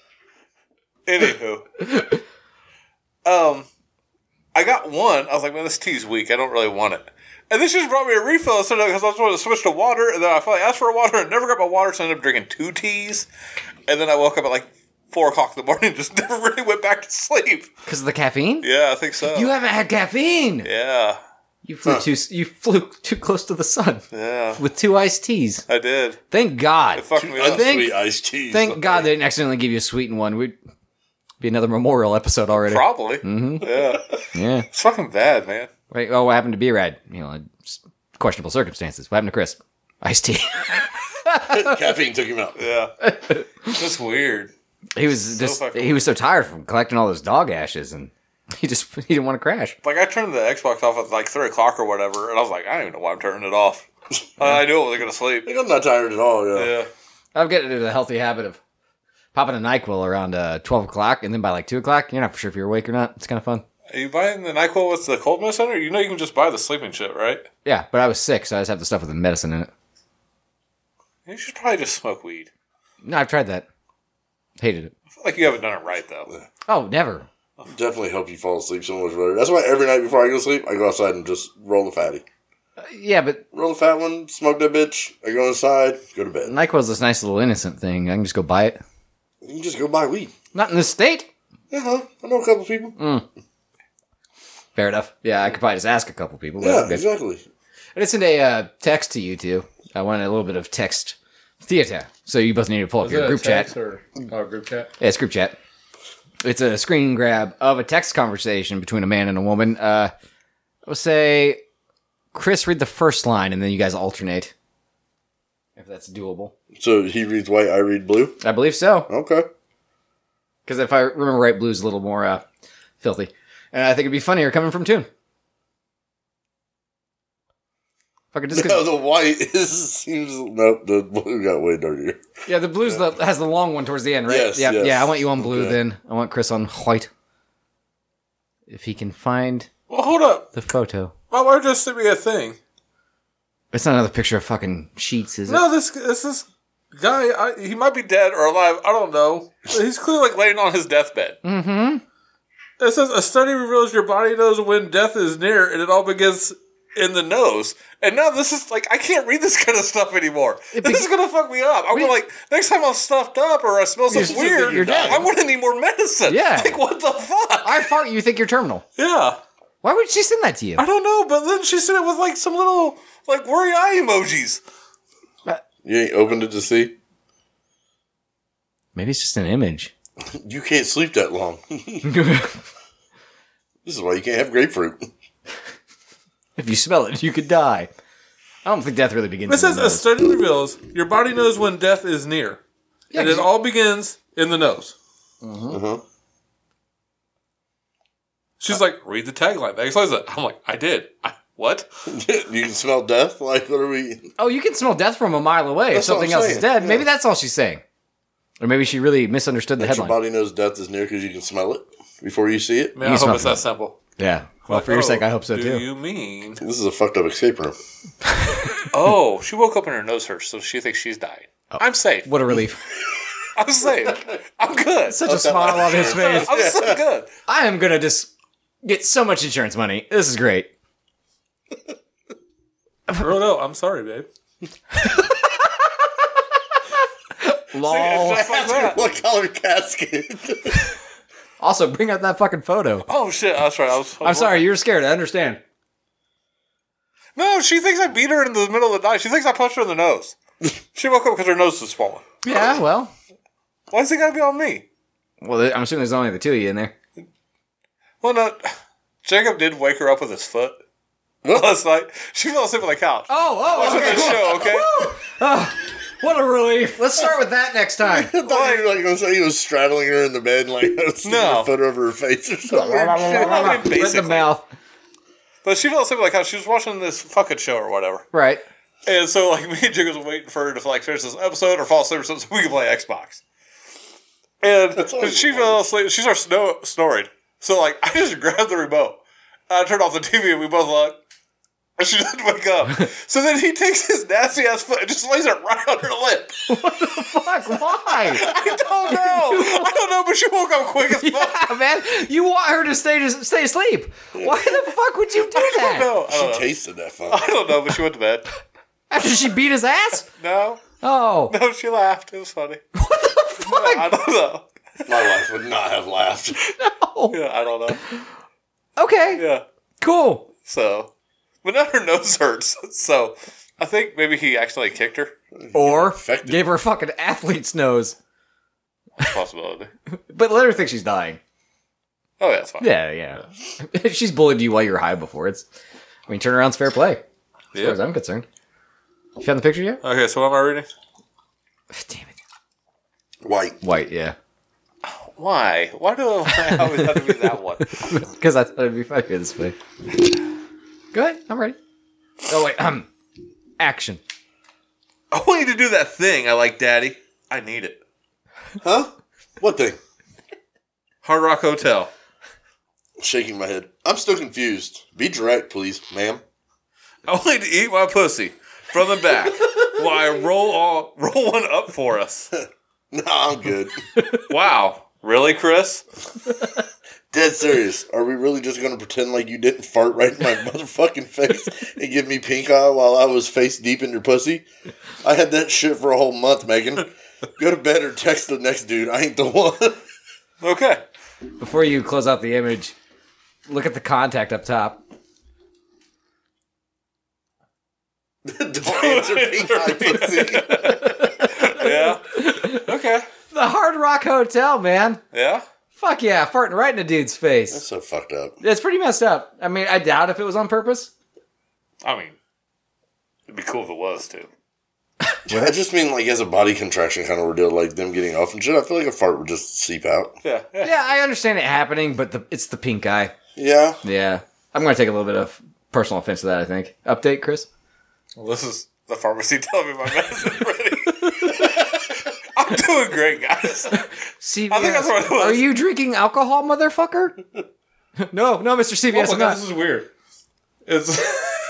you? Anywho, I got one. I was like, man, this tea's weak. I don't really want it. And then she just brought me a refill because I was going to switch to water. And then I finally asked for water and never got my water, so I ended up drinking 2 teas. And then I woke up at like 4 o'clock in the morning and just never really went back to sleep. Because of the caffeine? Yeah, I think so. You haven't had caffeine. Yeah, You flew too close to the sun yeah, with 2 iced teas. I did. Thank God. It fucked me up. Unsweet iced tea. Thank God they didn't accidentally give you a sweetened one. We'd be another memorial episode already. Probably. Mm-hmm. Yeah. Yeah. It's fucking bad, man. Wait, oh, what happened to B-Rad? You know, just questionable circumstances. What happened to Chris? Iced tea. Caffeine took him out. Yeah. That's weird. He was fucking he was so tired from collecting all those dog ashes, and he didn't want to crash. Like, I turned the Xbox off at like 3 o'clock or whatever, and I was like, I don't even know why I'm turning it off. I knew I was going to sleep. I think I'm not tired at all, yeah. Yeah. I'm getting into the healthy habit of popping a NyQuil around 12 o'clock, and then by like 2 o'clock, you're not for sure if you're awake or not. It's kind of fun. Are you buying the NyQuil with the cold medicine, or you know you can just buy the sleeping shit, right? Yeah, but I was sick, so I just have the stuff with the medicine in it. You should probably just smoke weed. No, I've tried that. Hated it. I feel like you haven't done it right, though. Oh, never. Definitely help you fall asleep so much better. That's why every night before I go to sleep, I go outside and just roll the fatty. Yeah, but Roll the fat one, smoke that bitch. I go inside, go to bed. NyQuil's this nice little innocent thing. I can just go buy it. You can just go buy weed. Not in this state. Yeah, I know a couple people. Fair enough. Yeah, I could probably just ask a couple people. Yeah, Okay. exactly. I just sent a text to you two. I wanted a little bit of text theater. So you both need to pull up your group chat. Group chat? Yeah, it's group chat. It's a screen grab of a text conversation between a man and a woman. I will say, Chris, read the first line, and then you guys alternate. If that's doable. So he reads white, I read blue? I believe so. Okay. Because if I remember right, blue's a little more filthy. And I think it'd be funnier coming from Toon. Fucking just 'cause- No, the white seems... Nope, the blue got way dirtier. Yeah, the blue's has the long one towards the end, right? Yes, yeah, yes. yeah. I want you on blue Okay. then. I want Chris on white. If he can find Well, hold up. the photo. My wife just sent me a thing. It's not another picture of fucking sheets, is it? No, this guy, he might be dead or alive. I don't know. He's clearly like laying on his deathbed. Mm-hmm. It says a study reveals your body knows when death is near, and it all begins in the nose. And now this is like I can't read this kind of stuff anymore. This is gonna fuck me up. I'm gonna like next time I'm stuffed up or I smell something weird, you're dead. I'm gonna need more medicine. Yeah. Like what the fuck? I fart, you think you're terminal. Yeah. Why would she send that to you? I don't know, but then she sent it with like some little like worry eye emojis. You ain't opened it to see? Maybe it's just an image. You can't sleep that long. This is why you can't have grapefruit. If you smell it, you could die. I don't think death really begins. It says in the a nose. study reveals your body knows when death is near, and it all begins in the nose. Uh-huh. She's like, read the tagline. That explains it. I'm like, I did. What? You can smell death? Like, what are we... Oh, you can smell death from a mile away. If That's what something I'm else is saying. dead, Yeah. maybe that's all she's saying. Or maybe she really misunderstood the That your headline. body knows death is near because you can smell it before you see it? Man, You I smell hope it's it. that simple. Yeah. Well, for your sake, I hope so do too. you mean? This is a fucked up escape room. Oh, she woke up and her nose hurts, so she thinks she's dying. I'm safe. What a relief. I'm safe. I'm good. Such a smile on his face. I'm so good. I am going to just get so much insurance money. This is great. Girl, no, I'm sorry, babe. Lol. Just like that. What color casket? Also, bring up that fucking photo. Oh shit! That's right. I'm sorry, you were scared. I understand. No, she thinks I beat her in the middle of the night. She thinks I punched her in the nose. She woke up because her nose was swollen. Yeah, well. Why does it gotta be on me? Well, I'm assuming there's only the two of you in there. Well, no. Jacob did wake her up with his foot last night. She fell asleep on the couch. Watching okay. this show, okay? What a relief. Let's start with that next time. I thought you were like going to say he was straddling her in the bed and like sticking No. a foot over her face or something. I mean, Right in the basically. mouth. But she fell asleep on the couch. She was watching this fucking show or whatever. Right. And so, like, me and Jacob was waiting for her to, like, finish this episode or fall asleep or something so we could play Xbox. And all she you fell asleep. She started snoring. So, like, I just grabbed the remote. I turned off the TV and we both looked. And she didn't wake up. So then he takes his nasty ass foot and just lays it right on her lip. Fuck, why? I don't know, but she woke up quick as fuck. Yeah, man. You want her to stay asleep. Why the fuck would you do that? No, I She don't know. tasted that fun. I don't know, but she went to bed. After she beat his ass? No, Oh. no, she laughed. It was funny. What the fuck? I don't know. My wife would not have laughed. No. Yeah, I don't know. Okay. Yeah, Cool. so, but now her nose hurts. So, I think maybe he accidentally kicked her. Or Infected. gave her a fucking athlete's nose. Possibility. But let her think she's dying. Oh yeah, it's fine. Yeah. She's bullied you while you're high before. I mean, turnaround's fair play. As far as I'm concerned. You found the picture yet? Okay, so what am I reading? Damn it. White. Yeah. Why? Why do I always have to be that one? Because I thought it'd be funnier this way. Go ahead. I'm ready. Oh, wait. Action. I want you to do that thing I like, Daddy. I need it. Huh? What thing? Hard Rock Hotel. Shaking my head. I'm still confused. Be direct, please, ma'am. I want you to eat my pussy from the back while I roll one up for us. No, I'm good. Wow. Really, Chris? Dead serious. Are we really just going to pretend like you didn't fart right in my motherfucking face and give me pink eye while I was face deep in your pussy? I had that shit for a whole month, Megan. Go to bed or text the next dude. I ain't the one. Okay. Before you close out the image, look at the contact up top. Don't answer pink eye pussy. Yeah. Okay. The Hard Rock Hotel, man. Yeah. Fuck yeah, farting right in a dude's face. That's so fucked up. It's pretty messed up. I mean, I doubt if it was on purpose. I mean, it'd be cool if it was too. I just mean like as a body contraction kind of ordeal, like them getting off and shit. I feel like a fart would just seep out. Yeah. Yeah. Yeah, I understand it happening, but it's the pink eye. Yeah. Yeah. I'm going to take a little bit of personal offense to that, I think. Update, Chris? Well, this is the pharmacy telling me my medicine's ready. I'm doing great, guys. CVS. I think that's what it was. Are you drinking alcohol, motherfucker? no, Mr. CVS, Oh I'm my God, not. this is weird. It's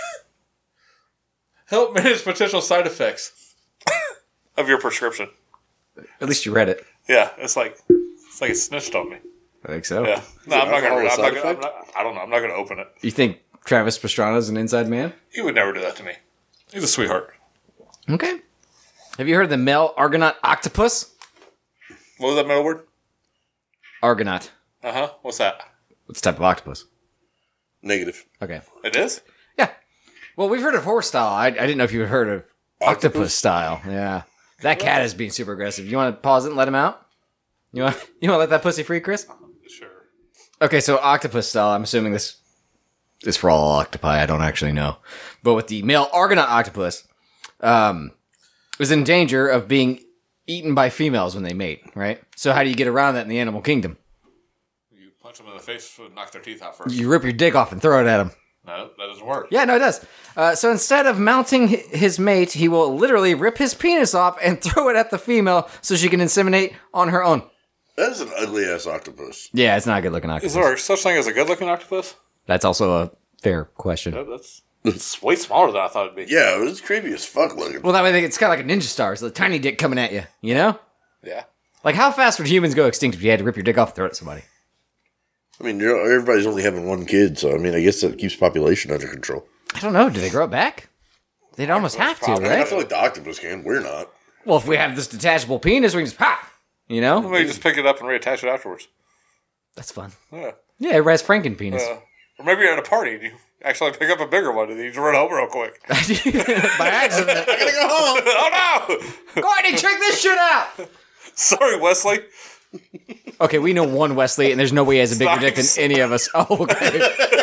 help manage potential side effects of your prescription. At least you read it. Yeah, it's like it snitched on me. I think so. Yeah, no, I'm not alcohol a side gonna. effect? I don't know. I'm not gonna open it. You think Travis Pastrana's an inside man? He would never do that to me. He's a sweetheart. Okay. Have you heard of the male Argonaut octopus? What was that middle word? Argonaut. What's that? What's the type of octopus? Negative. Okay. It is. Yeah. Well, we've heard of horse style. I didn't know if you had heard of octopus style. Yeah. That cat is being super aggressive. You want to pause it and let him out? You want to let that pussy free, Chris? Sure. Okay, so octopus style. I'm assuming this is for all octopi. I don't actually know. But with the male Argonaut octopus, is in danger of being eaten by females when they mate, right? So how do you get around that in the animal kingdom? You punch them in the face and knock their teeth out first. You rip your dick off and throw it at them. No, that doesn't work. Yeah, no, it does. So instead of mounting his mate, he will literally rip his penis off and throw it at the female so she can inseminate on her own. That is an ugly ass octopus. Yeah, it's not a good looking Is octopus. there such thing as a good-looking octopus? That's also a fair question. That's it's way smaller than I thought it'd be. Yeah, it was creepy as fuck looking. Well, that way it's kind of like a ninja star. It's a tiny dick coming at you, you know? Yeah. Like, how fast would humans go extinct if you had to rip your dick off and throw it at somebody? I mean, everybody's only having one kid, so I mean, I guess that keeps population under control. I don't know. Do they grow it back? They'd almost have to, I mean, I right? feel like the octopus can. We're not. Well, if we have this detachable penis, we can just pop. You know? Maybe just pick it up and reattach it afterwards. That's fun. Yeah. Yeah, everybody has Franken penis. Or maybe you're at a party and you actually pick up a bigger one and you just run home real quick. By accident. I gotta go home. Oh no! Go ahead and check this shit out. Sorry, Wesley. Okay, we know one Wesley, and there's no way he has a bigger dick than Nice. any of us. Oh, okay.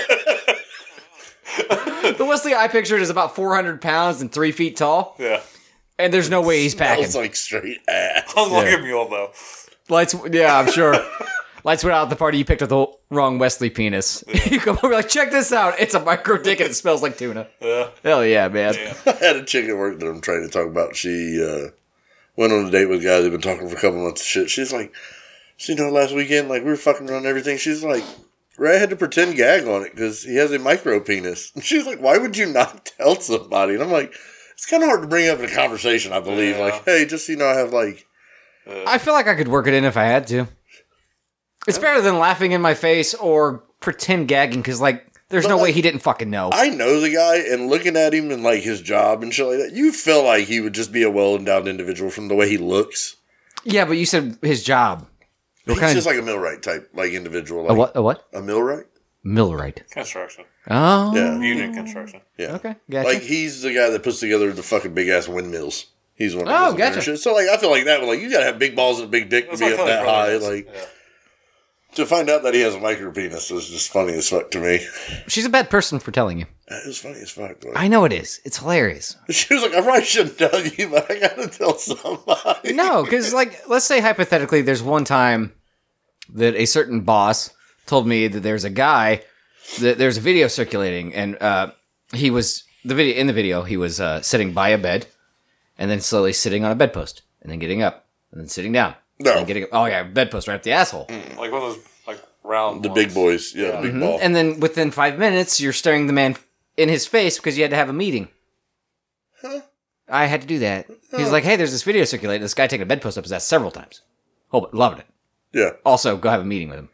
The Wesley I pictured is about 400 pounds and 3 feet tall, Yeah. and there's no way he's packing. Smells like straight ass. Unlike Yeah. a mule, though. Lights, yeah, I'm sure. Lights went out at the party. You picked up the wrong Wesley penis. You come over like, check this out. It's a micro dick and it smells like tuna. Yeah. Hell yeah, man. I had a chick at work that I'm trying to talk about. She went on a date with a guy they've been talking for a couple months of shit. She's like, so, you know, last weekend, like, we were fucking around and everything. She's like, Ray had to pretend gag on it because he has a micro penis. And she's like, why would you not tell somebody? And I'm like, it's kind of hard to bring up in a conversation, I believe. Yeah. Like, hey, just so you know, I have like... I feel like I could work it in if I had to. It's better than laughing in my face or pretend gagging because, like, there's no way he didn't fucking know. I know the guy, and looking at him and, like, his job and shit like that, you feel like he would just be a well-endowed individual from the way he looks. Yeah, but you said his job. He's kind of- just like a millwright type, like, individual. A Like, what? A what? A millwright? Millwright. Construction. Oh. Yeah. Union construction. Yeah. Okay, gotcha. Like, he's the guy that puts together the fucking big-ass windmills. He's one of Oh, those gotcha. shit. So, like, I feel like that, like, you gotta have big balls and a big dick That's to be what up I feel that like high. Brother is. Like, Yeah. to find out that he has a micro penis is just funny as fuck to me. She's a bad person for telling you. It was funny as fuck. Like, I know it is. It's hilarious. she was like, I probably shouldn't tell you, but I gotta tell somebody. No, because, like, let's say hypothetically there's one time that a certain boss told me that there's a guy, that there's a video circulating, and he was, in the video, he was sitting by a bed, and then slowly sitting on a bedpost, and then getting up, and then sitting down. No. And then getting up. Oh, yeah, bedpost right up the asshole. Like one of those, like, round The ones. big boys. Yeah, the big ball. And then within 5 minutes, you're staring the man in his face because you had to have a meeting. Huh? I had to do that. He's like, hey, there's this video circulating. This guy taking a bedpost up his ass several times. Oh, loved it. Yeah. Also, go have a meeting with him.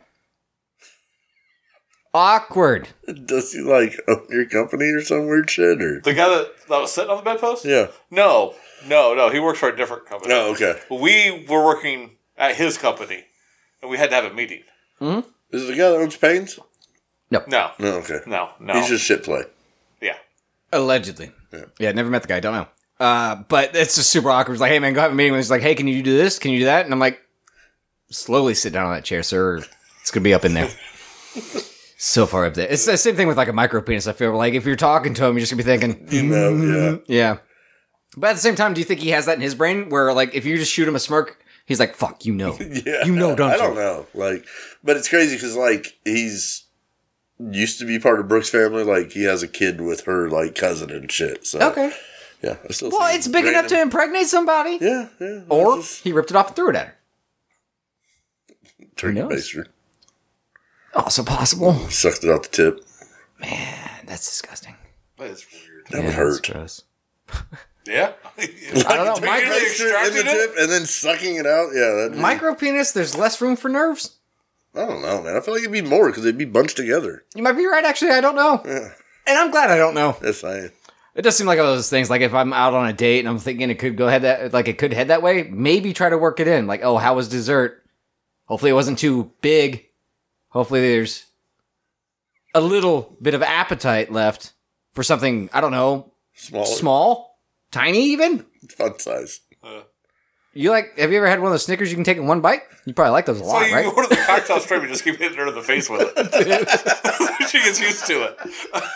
Awkward. Does he, like, own your company or some weird shit? Or? The guy that was sitting on the bedpost? Yeah. No. He works for a different company. No, okay. We were working at his company, and we had to have a meeting. Is it the guy that owns Pains? No. No, okay. No. He's just shit play. Yeah. Allegedly. Yeah, never met the guy. Don't know. But it's just super awkward. It's like, hey, man, go have a meeting. He's like, hey, can you do this? Can you do that? And I'm like, slowly sit down on that chair, sir. It's going to be up in there. So far up there. It's the same thing with like a micro penis. I feel like if you're talking to him, you're just going to be thinking, yeah. But at the same time, do you think he has that in his brain where like if you just shoot him a smirk, he's like, fuck, you know. Yeah. You know, don't you? I don't know. Like, but it's crazy because like he's used to be part of Brooke's family. Like he has a kid with her like cousin and shit. So Okay. yeah. I still Well, see it's big enough to impregnate somebody. Yeah. Or he ripped it off and threw it at her. turkey knows? baster. Also possible. Sucked it out the tip. Man, that's disgusting. That is weird. That would that's hurt. gross. Yeah. I don't know. Really Baster in extracted the it? tip and then sucking it out. Yeah. That'd be, Micro penis, there's less room for nerves. I don't know, man. I feel like it'd be more because they'd be bunched together. You might be right, actually. I don't know. Yeah. And I'm glad I don't know. That's I. It does seem like one of those things. Like if I'm out on a date and I'm thinking it could go head that, like it could head that way, maybe try to work it in. Like, oh, how was dessert? Hopefully it wasn't too big. Hopefully there's a little bit of appetite left for something, I don't know, Smaller. small, tiny even. Fun size. You like? Have you ever had one of those Snickers you can take in one bite? You probably like those a So lot, you right? go to the cocktail strip and just keep hitting her in the face with it. She gets used to it.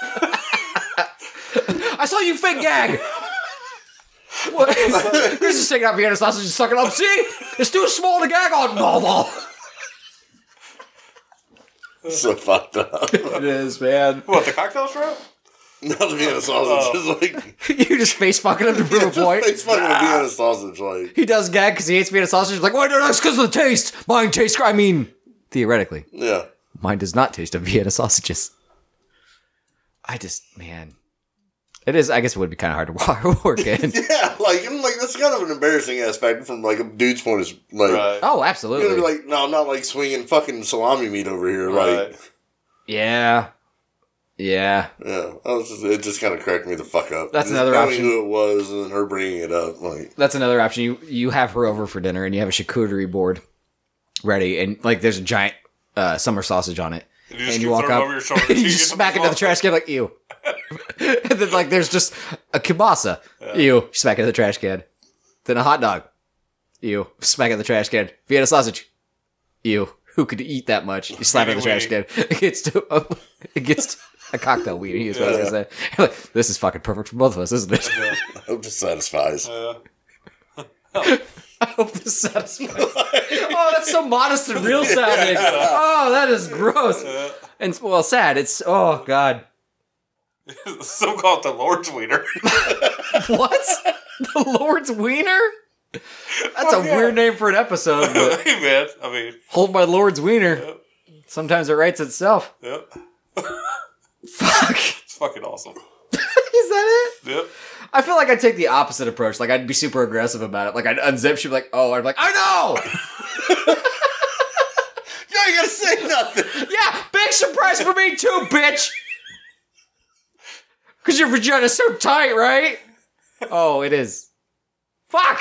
I saw you fake gag. What? Chris is taking out Vienna sausage and sucking up. See, it's too small to gag on. No. So fucked up. It is, man. What, the cocktail strip? Not the Vienna sausage. Just like You just face fucking him to prove a point. It's fucking a Vienna sausage. Like He does gag because he hates Vienna sausage. He's like, why no, that's because of the taste. Mine tastes. I mean, theoretically, yeah. mine does not taste of Vienna sausages. Man, it is. I guess it would be kind of hard to work in. Yeah, like I'm like that's kind of an embarrassing aspect from like a dude's point of like Right. Oh, you're gonna absolutely. be like, no, I'm not like swinging fucking salami meat over here. Right. Like, Yeah. yeah, it just kind of cracked me the fuck up. That's Just another knowing option. who it was and then her bringing it up. Like, That's another option. You have her over for dinner and you have a charcuterie board ready, and like there's a giant summer sausage on it. And you just And keep you walk throwing up, over your shoulder. and you just smack it into the trash can like, ew. And then like there's just a kielbasa, ew, smack it in the trash can. Then a hot dog, ew, smack it in the trash can. Vienna sausage, ew. Who could eat that much? You slap it in the trash can. It gets to a cocktail weenie is what I was gonna say. Like, this is fucking perfect for both of us, isn't it? I hope this satisfies. I hope this satisfies. Oh, that's so modest and real sounding. Oh, that is gross. And well, sad. It's oh god. Some call it the Lord's Wiener. What? The Lord's Wiener? That's a weird name for an episode, but Hey, man. I mean, hold my Lord's Wiener. Sometimes it writes itself. yep. Fuck. It's fucking awesome. Is that it? Yep. I feel like I'd take the opposite approach. Like, I'd be super aggressive about it. Like, I'd unzip, she'd be like, oh, I'd be like, I know! You ain't gotta say nothing. Yeah, big surprise for me too, bitch! Because your vagina's so tight, right? Oh, it is. Fuck!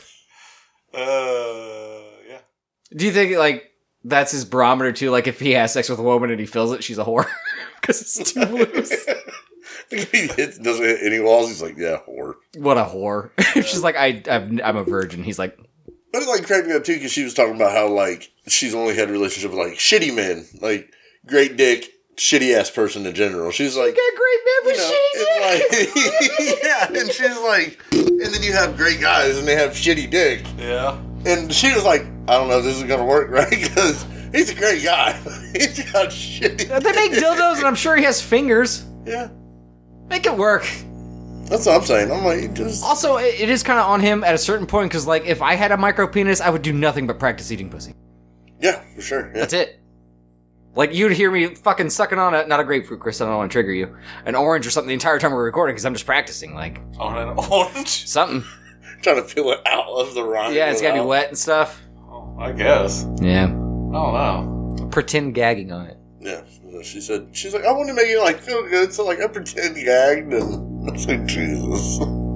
Yeah. Do you think, like, that's his barometer too? Like, if he has sex with a woman and he feels it, she's a whore? Because it's too loose. Doesn't hit any walls. He's like, yeah, whore. What a whore. If she's like, I'm a virgin, he's like, But it like cracked me up too because she was talking about how like she's only had a relationship with like shitty men, like great dick, shitty ass person in general. She's like, got great man with shitty dick. it's like yeah, and she's like, and then you have great guys and they have shitty dick, Yeah. and she was like, I don't know if this is gonna work, right? Because he's a great guy. He's got shitty. They make dildos and I'm sure he has fingers. Yeah, Make it work. that's what I'm saying. I'm like, just Also, it is kind of on him at a certain point because, like, if I had a micro penis, I would do nothing but practice eating pussy. yeah, for sure. Yeah. That's it. Like, you'd hear me fucking sucking on not a grapefruit, Chris, I don't want to trigger you, an orange or something the entire time we're recording because I'm just practicing, like, On an orange? something. Trying to peel it out of the rind. Yeah, it's gotta be without- wet and stuff. Oh, I guess. Yeah. I don't know. Pretend gagging on it. Yeah, she said, she's like, I want to make you like feel good, so like I pretend gagged, and I was like, Jesus.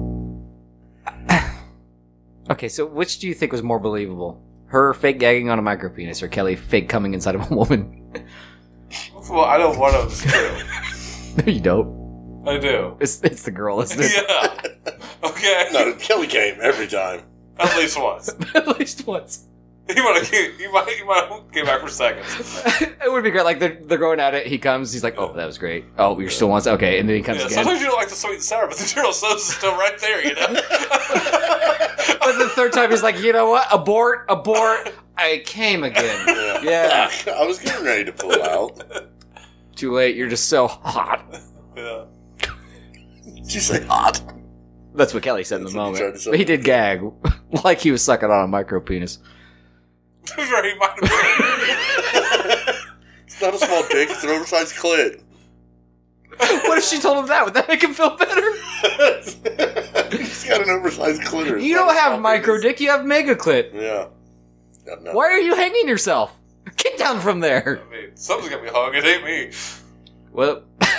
Okay, so which do you think was more believable? Her fake gagging on a micro penis or Kelly fake coming inside of a woman? Well, I know one of them's true. No, you don't. I do. It's the girl, isn't it? Yeah. Okay. No, Kelly came every time. At least once. At least once. He might have came back for seconds. It would be great. Like they're going at it. He comes. He's like, "Oh, that was great. Oh, you're still once. Okay." And then he comes Yeah, again. sometimes you don't like the sweet and sour, but the General Tso's is still right there, you know? But the third time, he's like, "You know what? Abort. I came again. Yeah. I was getting ready to pull out. Too late. You're just so hot." Yeah. Did you say hot? That's what Kelly said in the That's what you tried moment. to say. But he did gag, like he was sucking on a micro penis. Very might have been. It's not a small dick, it's an oversized clit. What if she told him that? Would that make him feel better? He's got an oversized clitoris. You not don't a have small micro penis. dick. You have mega clit. Yeah. No. Why are you hanging yourself? Get down from there. I mean, something's got me hung. It ain't me. Well,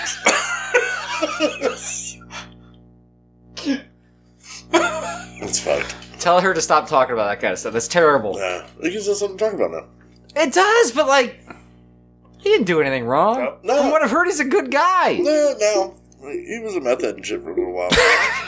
It's fucked. tell her to stop talking about that kind of stuff. That's terrible. Nah. It gives us something to talk about now. It does, but like, he didn't do anything wrong. No. From what I've heard, he's a good guy. No. He was a meth head and shit for a little while.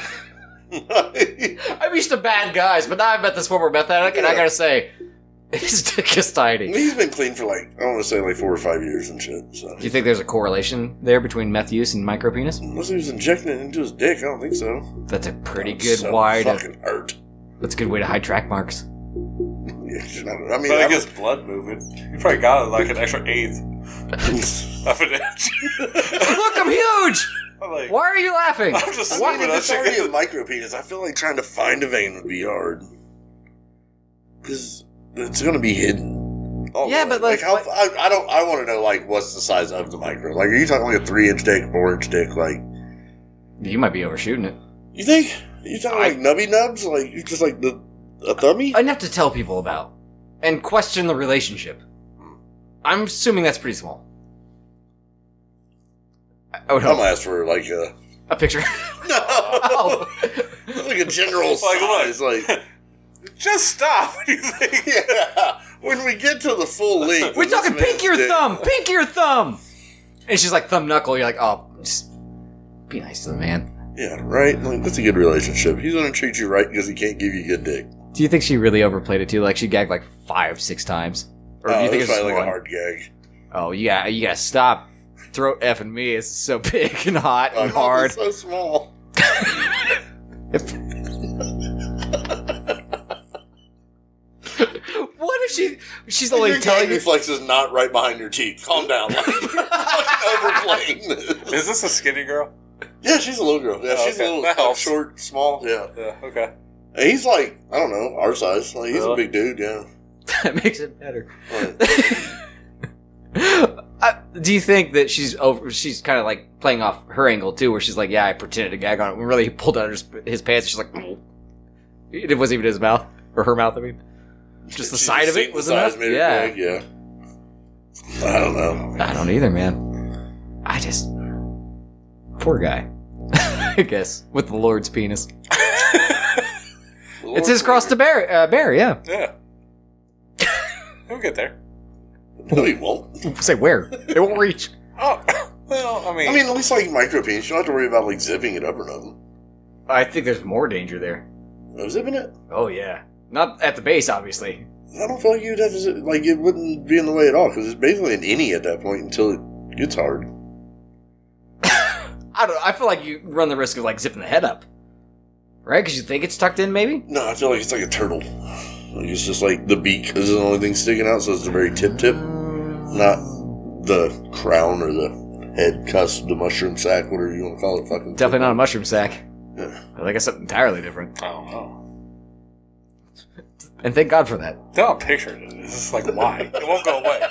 I'm used to bad guys, but now I've met this former meth addict, and I gotta say, his dick is tiny. He's been clean for I want to say 4 or 5 years and shit. So. Do you think there's a correlation there between meth use and micropenis? Unless he was injecting it into his dick, I don't think so. That's a pretty That good so wide. fucking hurt. That's a good way to hide track marks. Yeah, I mean, But I guess blood moving. You probably got like an extra eighth of an inch. Look, I'm huge. I'm like, Why are you laughing? I'm just I mean, moving if that it's already shit. a micro penis, I feel like trying to find a vein would be hard. Because it's going to be hidden. Yeah, but, like- how, I want to know, what's the size of the micro? Like, are you talking like a 3-inch dick, 4-inch dick? Like, You might be overshooting it. you think? You talking like nubby nubs? Like, just like a thummy? Enough to tell people about and question the relationship. I'm assuming that's pretty small. I would I'm hope. going to ask for, A picture. no! Oh. It's like a general Like, look. size. Like, Just stop. What do you think? yeah. When we get to the full length. We're of this talking man's pinky or dick- thumb. Pinky or thumb. And she's like thumb knuckle. You're like, oh, just be nice to the man. Yeah, right? Like, that's a good relationship. He's going to treat you right because he can't give you good dick. Do you think she really overplayed it too? Like she gagged like 5-6 times, or do you think it's it's probably like one? a hard gag? Oh, you gotta stop. Throat effing me. It's so big and hot and hard. It's so small. What if she's only Your telling gag you? reflex is not right behind your teeth. Calm down. Like, you're fucking overplaying this. Is this a skinny girl? Yeah, she's a little girl. Yeah, Oh, she's okay. a little That helps. short, small. Yeah. Yeah, okay. And he's like, I don't know, our size. Like, he's a Really? big dude, yeah. That makes it better. Like, Do you think that she's kind of like playing off her angle too, where she's like, yeah, I pretended to gag on it. When really he pulled out his pants, she's like, "Mm." It wasn't even his mouth or her mouth. I mean, just the she side just of it seen was the size enough. made her Yeah, big, yeah. I don't know. I don't either, man. I just poor guy. I guess with the Lord's penis, it's his cross to bear. Yeah. Yeah. We'll get there. No, he won't. Say where? It won't reach. Oh, well, I mean, I mean, at least like micro penis, you don't have to worry about like zipping it up or nothing. I think there's more danger there. No zipping it? Oh yeah, not at the base, obviously. I don't feel like you'd have to zip, like it wouldn't be in the way at all because it's basically an innie at that point until it gets hard. I don't know. I feel like you run the risk of like zipping the head up, right? Because you think it's tucked in, maybe. No, I feel like it's like a turtle. Like it's just like the beak is the only thing sticking out, so it's the very tip, not the crown or the head cusp, the mushroom sack, whatever you want to call it. Fucking Definitely not a mushroom sack. Yeah. I think it's something entirely different. I don't know. And thank God for that. Don't picture it. It's just like, why? It won't go away.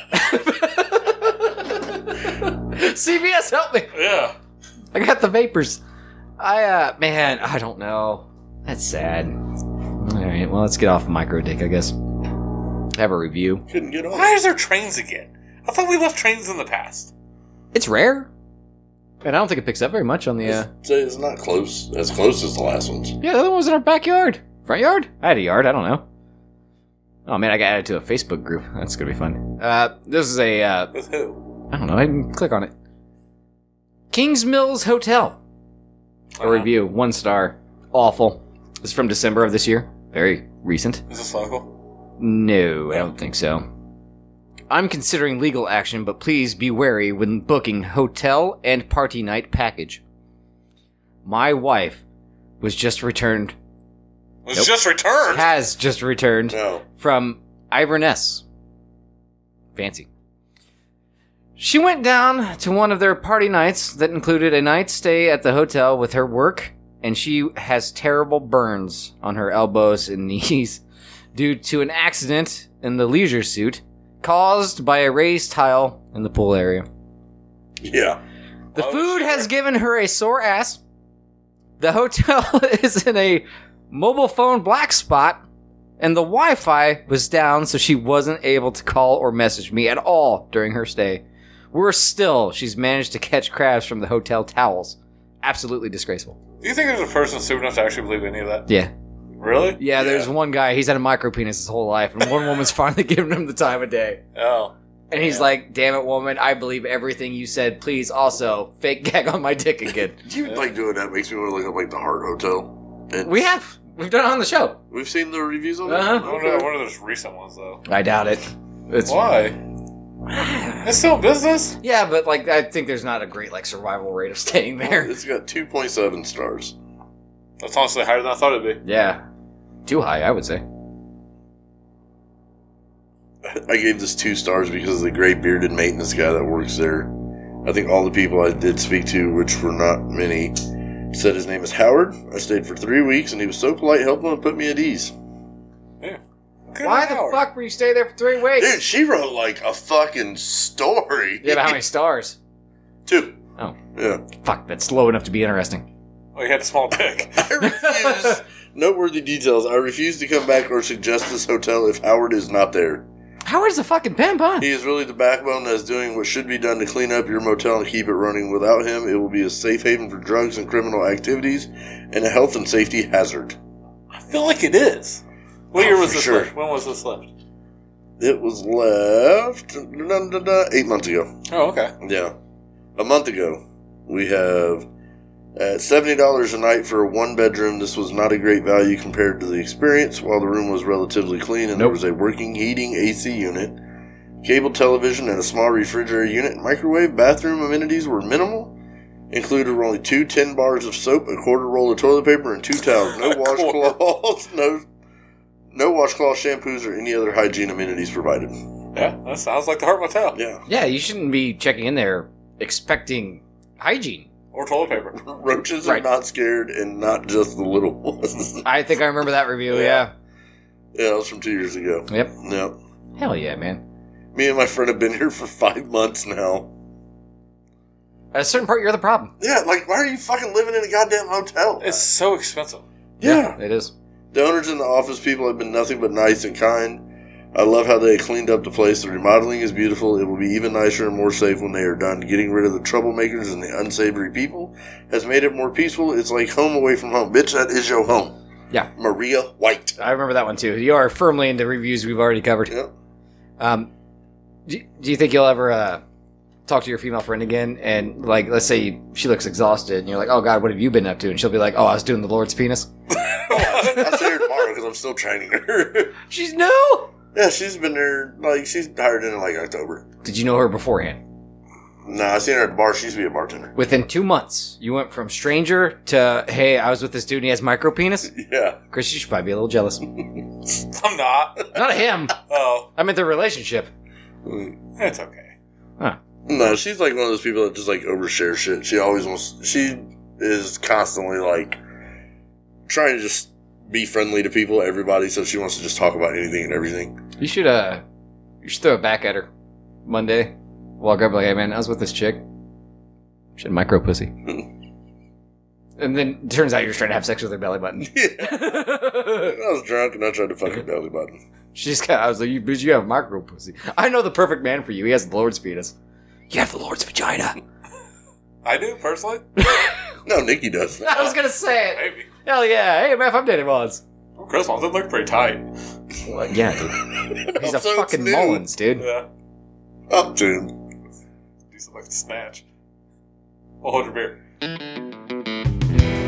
CVS, help me! Yeah. I got the vapors. Man, I don't know. That's sad. All right, well, let's get off micro dick, I guess. Have a review. Couldn't get on. Why is there trains again? I thought we left trains in the past. It's rare, and I don't think it picks up very much on the. It's not close as the last ones. Yeah, the other one was in our backyard, front yard. I had a yard. I don't know. Oh man, I got added to a Facebook group. That's gonna be fun. This is a. With who? I don't know. I can click on it. Kings Mills Hotel. A review, 1 star. Awful. This is from December of this year. Very recent. Is this local? No, I don't think so. I'm considering legal action, but please be wary when booking hotel and party night package. My wife was just returned. Was just returned? Has just returned No. from Iverness. Fancy. She went down to one of their party nights that included a night stay at the hotel with her work, and she has terrible burns on her elbows and knees due to an accident in the leisure suit caused by a raised tile in the pool area. Yeah. The Oh, food shit. has given her a sore ass. The hotel is in a mobile phone black spot, and the Wi-Fi was down, so she wasn't able to call or message me at all during her stay. Worse still, she's managed to catch crabs from the hotel towels. Absolutely disgraceful. Do you think there's a person stupid enough to actually believe any of that? Yeah. Really? Yeah, there's one guy, he's had a micro penis his whole life, and one woman's finally giving him the time of day. Oh. And he's like, damn it, woman, I believe everything you said. Please also fake gag on my dick again. You like doing that makes me want to look up like the Heart Hotel. And We have. We've done it on the show. We've seen the reviews on Uh-huh. that. I wonder one of those recent ones, though. I doubt it. It's Why? It's still business. Yeah, but like I think there's not a great like survival rate of staying there. It's got 2.7 stars. That's honestly higher than I thought it'd be. Yeah. Too high, I would say. I gave this 2 stars because of the gray bearded maintenance guy that works there. I think all the people I did speak to, which were not many, said his name is Howard. I stayed for 3 weeks and he was so polite, helpful, and put me at ease. Yeah. Why the fuck were you stay there for 3 weeks? Dude, she wrote like a fucking story. Yeah, but how many stars? 2. Oh. Yeah. Fuck, that's low enough to be interesting. Oh, you had a small dick. I refuse. Noteworthy details. I refuse to come back or suggest this hotel if Howard is not there. Howard's a fucking pimp, huh? He is really the backbone that is doing what should be done to clean up your motel and keep it running. Without him, it will be a safe haven for drugs and criminal activities and a health and safety hazard. I feel like it is. What year was for this sure. left? When was this left? It was left 8 months ago. Oh, okay. Yeah. A month ago. We have at $70 a night for a 1-bedroom. This was not a great value compared to the experience. While the room was relatively clean and there was a working heating AC unit, cable television, and a small refrigerator unit, microwave, bathroom amenities were minimal. Included were only 2 10 bars of soap, a quarter roll of toilet paper, and 2 towels. No washcloths, no washcloth, shampoos, or any other hygiene amenities provided. Yeah, that sounds like the Heart Motel. Yeah. Yeah, you shouldn't be checking in there expecting hygiene. Or toilet paper. Roaches Right. are not scared, and not just the little ones. I think I remember that review, yeah. Yeah, it was from 2 years ago. Yep. Yep. Hell yeah, man. Me and my friend have been here for 5 months now. At a certain part, you're the problem. Yeah, like, why are you fucking living in a goddamn hotel? It's so expensive. yeah. It is. The owners and the office people have been nothing but nice and kind. I love how they cleaned up the place. The remodeling is beautiful. It will be even nicer and more safe when they are done. Getting rid of the troublemakers and the unsavory people has made it more peaceful. It's like home away from home. Bitch, that is your home. Yeah. Maria White. I remember that one too. You are firmly into reviews we've already covered. Yep. Do you think you'll ever talk to your female friend again and, like, let's say she looks exhausted and you're like, oh God, what have you been up to? And she'll be like, oh, I was doing the Lord's penis. I'll see her tomorrow because I'm still training her. She's new! Yeah, she's been there, like, she's hired in like October. Did you know her beforehand? No, I seen her at the bar. She used to be a bartender. Within 2 months, you went from stranger to, hey, I was with this dude and he has micro penis? Yeah. Chris, you should probably be a little jealous. I'm not. Not of him. Oh, I meant the relationship. it's okay. Huh. No, she's like one of those people that just like overshare shit. She always wants. She is constantly like trying to just be friendly to people, everybody. So she wants to just talk about anything and everything. You should throw it back at her Monday. Walk up like, hey man, I was with this chick. She had micro pussy. And then it turns out you're just trying to have sex with her belly button. Yeah. I was drunk and I tried to fuck her belly button. I was like, you have micro pussy. I know the perfect man for you. He has the Lord's penis. You have the Lord's vagina. I do, personally. No, Nikki does. I was gonna say it. Maybe. Hell yeah. Hey man, if I'm dating once. Chris wants it look pretty tight. Well, yeah, dude. He's a Also, it's fucking new. Mullins, dude. Yeah. Up to him. Do something like the snatch. Well, hold your beer.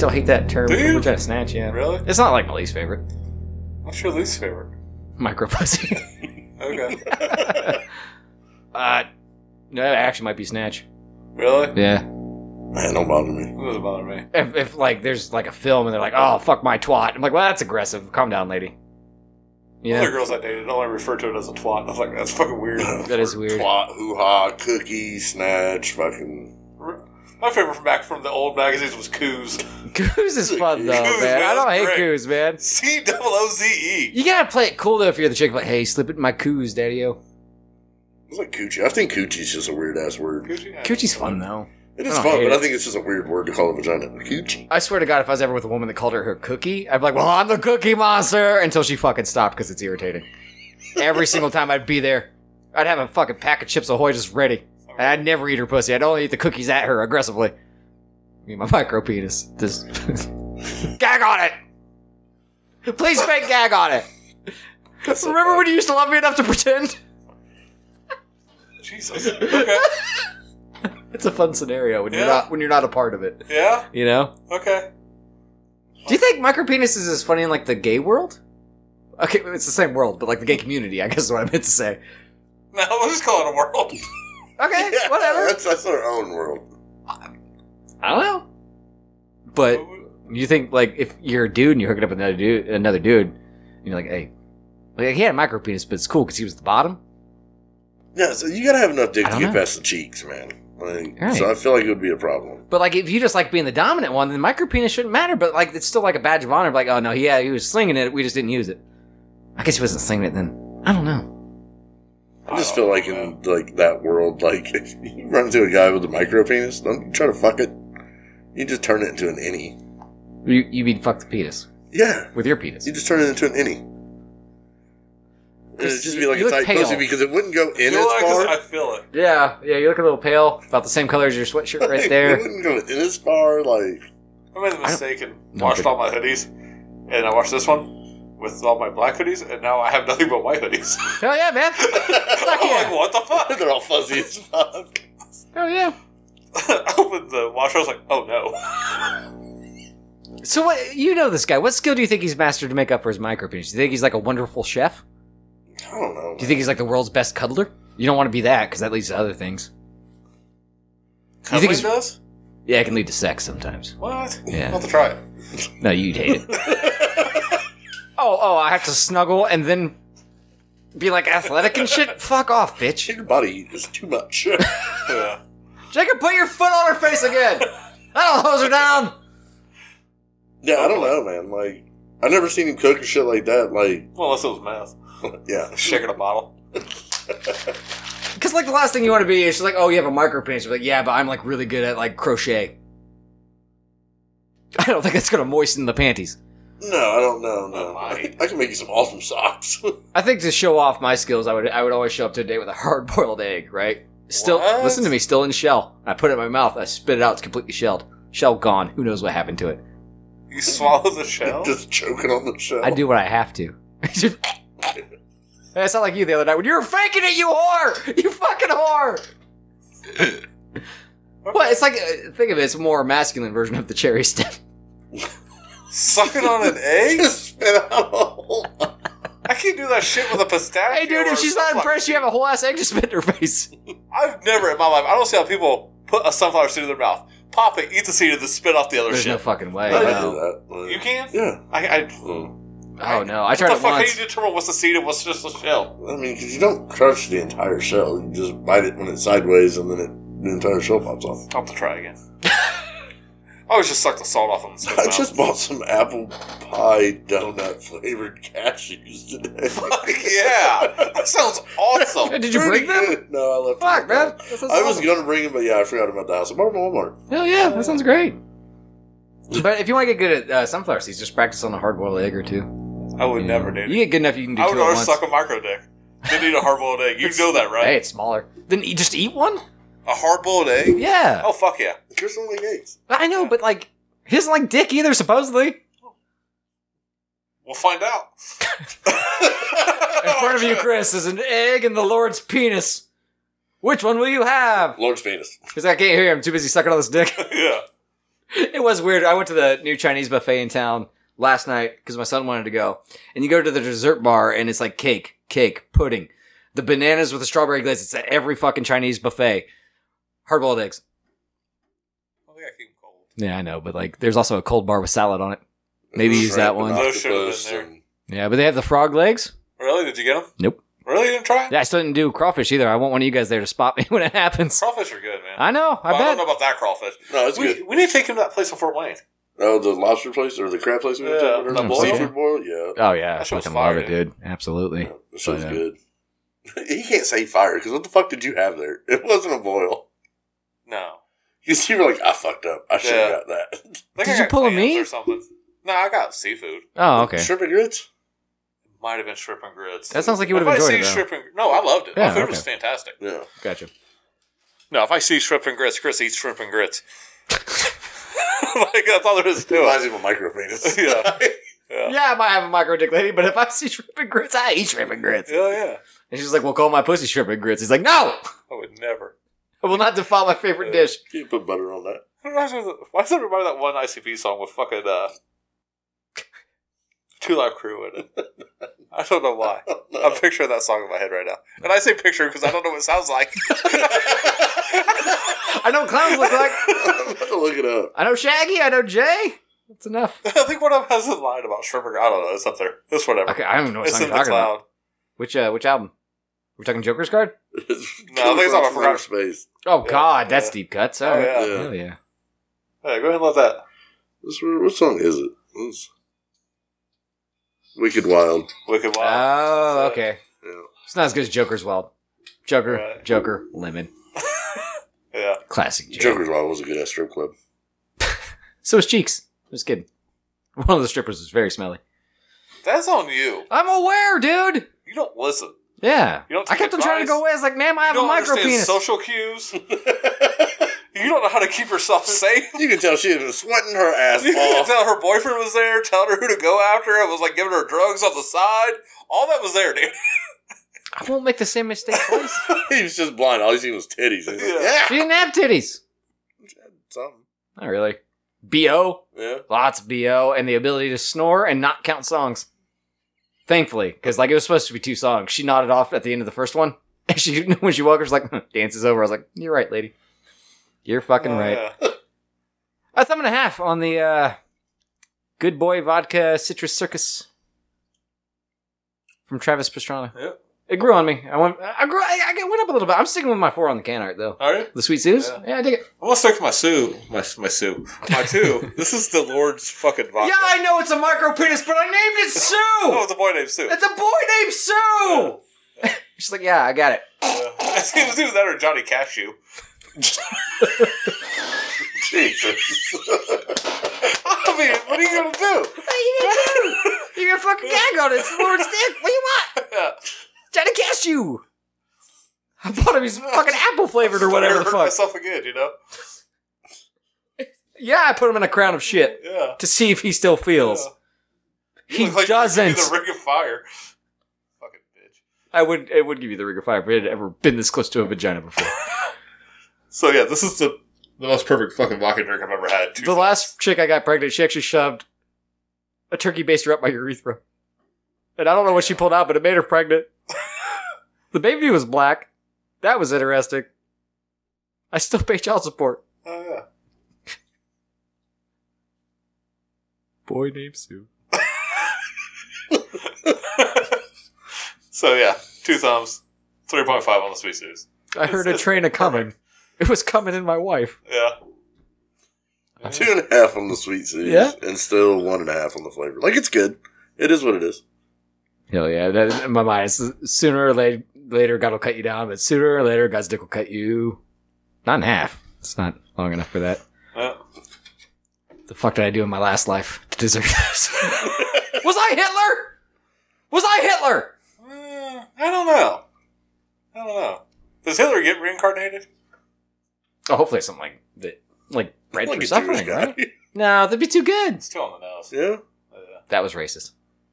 still hate that term. Do you? Vagina snatch, yeah. Really? It's not like my least favorite. What's your least favorite? Micro pussy. Okay. No, it actually might be snatch. Really? Yeah. Man, don't bother me. It doesn't bother me. If like there's like a film and they're like, oh fuck my twat, I'm like, well that's aggressive. Calm down, lady. Yeah, Other girls I dated only refer to it as a twat. I was like, that's fucking weird. that is weird. Twat, hoo-ha, cookie, snatch, fucking... My favorite from back from the old magazines was Coos. Coos is fun though, Coos, man. I don't man, hate great. Coos, man. C-O-O-Z-E. You gotta play it cool though if you're the chick. Like, hey, slip it in my Coos, daddy-o. It's like coochie. I think coocie's just a weird-ass word. Coochie's fun though. It is I don't fun, hate but it. I think it's just a weird word to call a vagina. Coochie. I swear to God, if I was ever with a woman that called her cookie, I'd be like, well, I'm the cookie monster, until she fucking stopped because it's irritating. Every single time I'd be there, I'd have a fucking pack of Chips Ahoy just ready. And I'd never eat her pussy. I'd only eat the cookies at her aggressively. Me, my micro penis. Just gag on it. Please fake gag on it. Remember when you used to love me enough to pretend? Jesus. Okay. It's a fun scenario when Yeah. you're not a part of it. Yeah? You know? Okay. Do you think micro penises is funny in like the gay world? Okay, it's the same world, but like the gay community, I guess is what I meant to say. No, we'll just call it a world. Okay, Yeah, whatever. That's our own world. I don't know. But you think like if you're a dude and you're hooking up with another dude, and you're like, hey, like he had a micro penis, but it's cool because he was at the bottom. Yeah, so you gotta have enough dick I to don't get know. past the cheeks, man. Like, Right. So I feel like it would be a problem. But like if you just like being the dominant one, then micro penis shouldn't matter. But like it's still like a badge of honor. Like, oh no, he was slinging it, we just didn't use it. I guess he wasn't slinging it then. I don't know. I just feel like in like that world, like if you run into a guy with a micro penis, don't try to fuck it. You just turn it into an innie. You mean fuck the penis Yeah, with your penis? you just turn it into an innie. It'd just be like You a look tight pale. pussy because it wouldn't go in You as know what? 'Cause far. I feel it. Yeah, you look a little pale. About the same color as your sweatshirt right It there. wouldn't go in as far. Like I made the mistake and No, washed but- all my hoodies. And I washed this one with all my black hoodies. And now I have nothing but white hoodies. Hell yeah, man. I'm like, what the fuck? they're all fuzzy as fuck. Hell yeah. I opened the washer. I was like, oh no. So what? You know this guy. What skill do you think he's mastered to make up for his micro penis? Do you think he's like a wonderful chef? I don't know. Do you think he's like the world's best cuddler? You don't want to be that because that leads to other things. You think Cuddling he's- does? Yeah, it can lead to sex sometimes. What? Yeah. I'll have to try it. No, you'd hate it. oh, I have to snuggle and then be like athletic and shit? Fuck off, bitch. Your body is too much. Yeah. Jacob, put your foot on her face again. That'll hose her down. Yeah, I don't know, man. Like, I've never seen him cook or shit like that. Like, Well, unless it was meth. yeah. Shaking a bottle. Because like the last thing you want to be is she's like, oh, you have a micro penis. You're like, yeah, but I'm like really good at like crochet. I don't think that's gonna moisten the panties. No, I don't know. Oh, No, my. I can make you some awesome socks. I think to show off my skills, I would always show up to a date with a hard boiled egg, right? Still, What? listen to me, still in shell. I put it in my mouth. I spit it out. It's completely shelled. Shell gone. Who knows what happened to it? You swallow the shell? Just choking on the shell. I do what I have to. That's not like you the other night when you were faking it, you whore! You fucking whore! What? It's like, think of it, it's a more masculine version of the cherry stem. Sucking on an egg? Just spit out a whole. I can't do that shit with a pistachio. Hey, dude, or if she's not sunflower impressed, you have a whole ass egg to spit in her face. I've never in my life. I don't see how people put a sunflower seed in their mouth, pop it, eat the seed, and then spit off the other There's shit. no fucking way. I can No. do that. Like, You can? Yeah. Oh no, I What tried the it fuck? once. How do you determine what's the seed and what's just a shell? I mean, because you don't crush the entire shell. You just bite it when it's sideways, and then the entire shell pops off. I'll have to try again. I always just suck the salt off and spit I it out. just bought some apple pie donut flavored cashews today. Fuck yeah! That sounds awesome. Did you bring them? Good. No, I left Fuck, them. man. That sounds I was awesome. gonna bring them, but yeah, I forgot about the house. I bought them at Walmart. Hell yeah, that sounds great. But if you want to get good at sunflower seeds, just practice on a hard-boiled egg or two. I would never, dude. You get good enough, you can do I would two at rather once. suck a micro dick than eat a hard-boiled egg. You know that, right? Hey, it's smaller. Then just eat one? A hard-boiled egg? Yeah. Oh, fuck yeah. Chris don't like eggs. I know, but like, he doesn't like dick either, supposedly. We'll find out. In front of you, Chris, is an egg and the Lord's penis. Which one will you have? Lord's penis. Because I can't hear him. I'm too busy sucking on this dick. Yeah. It was weird. I went to the new Chinese buffet in town last night because my son wanted to go. And you go to the dessert bar and it's like cake, pudding. The bananas with the strawberry glaze. It's at every fucking Chinese buffet. Hard-boiled eggs. I think I keep them cold. Yeah, I know, but like, there's also a cold bar with salad on it. Maybe use that one. Those should have been there. Yeah, but they have the frog legs. Really? Did you get them? Nope. Really? You didn't try it? Yeah, I still didn't do crawfish either. I want one of you guys there to spot me when it happens. Crawfish are good, man. I know. I Well, I don't bet. know about that crawfish. No, it's good. We need to take him to that place in Fort Wayne. Oh, the lobster place or the crab place? We were Yeah, talking about? the boil? Seafood boil? Yeah. Oh yeah, I That shit was fucking love fire, it, dude. Absolutely. Yeah, that shit was But, good. He can't say fire because what the fuck did you have there? It wasn't a boil. No. Because you were like, I fucked up. I should have Yeah. got that. I think Did I you got pull a clams meat? or something? No, I got seafood. Oh, okay. Shrimp and grits? Might have been shrimp and grits. That sounds like you would If have I enjoyed see it, though. shrimp and no, I loved it. Yeah, My food okay. was fantastic. Yeah. Gotcha. No, if I see shrimp and grits, Chris eats shrimp and grits. Like that's all there is It to reminds it. me of a micro penis. Yeah. Yeah. Yeah, I might have a micro dick lady, but if I see shrimp and grits, I eat shrimp and grits. Yeah. And she's like, "Well, call my pussy shrimp and grits." He's like, "No, I would never. I will not defile my favorite dish." Can't put butter on that. Why does it remind me of that one ICP song with fucking Two Live Crew in it? I don't know why. I'm picturing that song in my head right now. And I say picture because I don't know what it sounds like. I know what clowns look like. I'm about to look it up. I know Shaggy. I know Jay. That's enough. I think one of them has a line about shrimp and I don't know. It's up there. It's whatever. Okay, I don't even know what It's song in you're the talking about. cloud. Which album? We're talking Joker's Card? No, I think it's on my forgotten space. Oh Yeah, God, that's yeah. deep cuts. Oh, All right. yeah. Hell yeah. Hey, go ahead and let that. What song is it? It's Wicked Wild. Wicked Wild. Oh, okay. Yeah. It's not as good as Joker's Wild. Joker, Right. Joker, Lemon. Yeah. Classic Joker. Joker's Wild was a good ass strip club. So was Cheeks. Just kidding. One of the strippers was very smelly. That's on you. I'm aware, dude. You don't listen. Yeah. You don't I take kept on trying to advice. go away. I was like, ma'am, I You have a don't micro understand penis. social cues. You don't know how to keep yourself safe. You can tell she had been sweating her ass You can off. tell her boyfriend was there, telling her who to go after. It was like giving her drugs on the side. All that was there, dude. I won't make the same mistake twice. He was just blind. All he seen was titties. He's like, Yeah. yeah. She didn't have titties. Something. Not really. B.O. Yeah. Lots of B.O. and the ability to snore and not count songs. Thankfully, because like it was supposed to be 2 songs. She nodded off at the end of the first one. And she, when she woke up, she was like, dance is over. I was like, you're right, lady. You're fucking Oh, right. yeah. A thumb and a half on the Good Boy Vodka Citrus Circus from Travis Pastrana. Yep. It grew on me. I went up a little bit. I'm sticking with my 4 on the can art, though. All right. The Sweet Sue's? Yeah. Yeah, I dig it. I'm gonna stick with my Sue. My 2. This is the Lord's fucking vodka. Yeah, I know it's a micro penis, but I named it Sue! Oh, it's a boy named Sue. It's a boy named Sue! She's like, yeah, I got it. It's either that or Johnny Cashew. Jesus. I mean, what are you gonna do? You're gonna fucking gag on it. It's the Lord's dick. What do you want? Yeah. Johnny Cashew! I bought him. He's fucking apple flavored or whatever Don't the ever hurt fuck. myself again, you know? Yeah, I put him in a crown of shit Yeah. to see if he still feels. You He look like doesn't. you're the ring of fire. Fucking bitch. It would give you the ring of fire if it had ever been this close to a vagina before. So yeah, this is the most perfect fucking vodka drink I've ever had. The last chick I got pregnant, she actually shoved a turkey baster up my urethra. And I don't know what she pulled out, but it made her pregnant. The baby was black. That was interesting. I still pay child support. Oh yeah. Boy named Sue. So yeah, 2 thumbs, 3.5 on the Sweet Sue's. I heard a train a coming. It was coming in my wife. Yeah. 2.5 on the sweet Sue's. Yeah? And still 1.5 on the flavor. Like, it's good. It is what it is. Hell yeah. That, in my mind, it's sooner or later, God will cut you down, but sooner or later, God's dick will cut you not in half. It's not long enough for that. Yeah. The fuck did I do in my last life to deserve this? Was I Hitler? Was I Hitler? I don't know. Does Hitler get reincarnated? Oh, hopefully it's something like that, like bread Like for a suffering, Jewish guy. right? No, that'd be too good. It's too on the nose. Yeah. That was racist.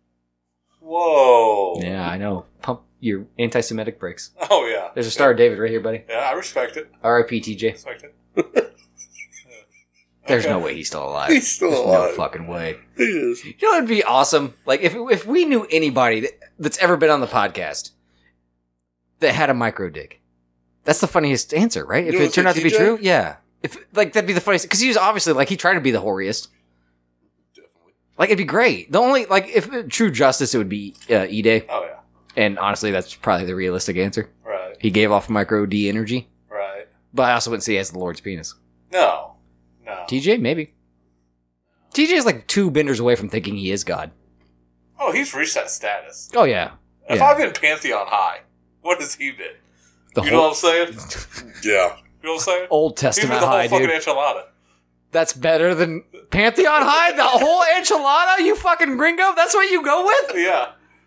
Whoa. Yeah, I know. Pump your anti-Semitic brakes. Oh yeah. There's a Star of David right here, buddy. Yeah, I respect it. R.I.P. TJ. Respect it. There's no way he's still alive. He's still There's alive. No fucking way. He is. You know, it'd be awesome. Like if we knew anybody that's ever been on the podcast that had a micro dick. That's the funniest answer, right? If You it turned out to be TJ? true, yeah. If like that'd be the funniest because he was obviously like he tried to be the whoriest. Definitely. Like it'd be great. The only like if true justice, it would be E-Day. Oh yeah. And honestly, that's probably the realistic answer. Right. He gave off micro D energy, Right. but I also wouldn't say he has the Lord's penis. No. TJ, maybe. TJ is like 2 benders away from thinking he is God. Oh, he's reached that status. Oh yeah. If Yeah. I've been Pantheon high, what has he been? The You know what I'm saying? Yeah. You know what I'm saying? Old He's been Testament the whole high, fucking dude. enchilada. That's better than Pantheon high. The whole enchilada, you fucking gringo. That's what you go with. Yeah.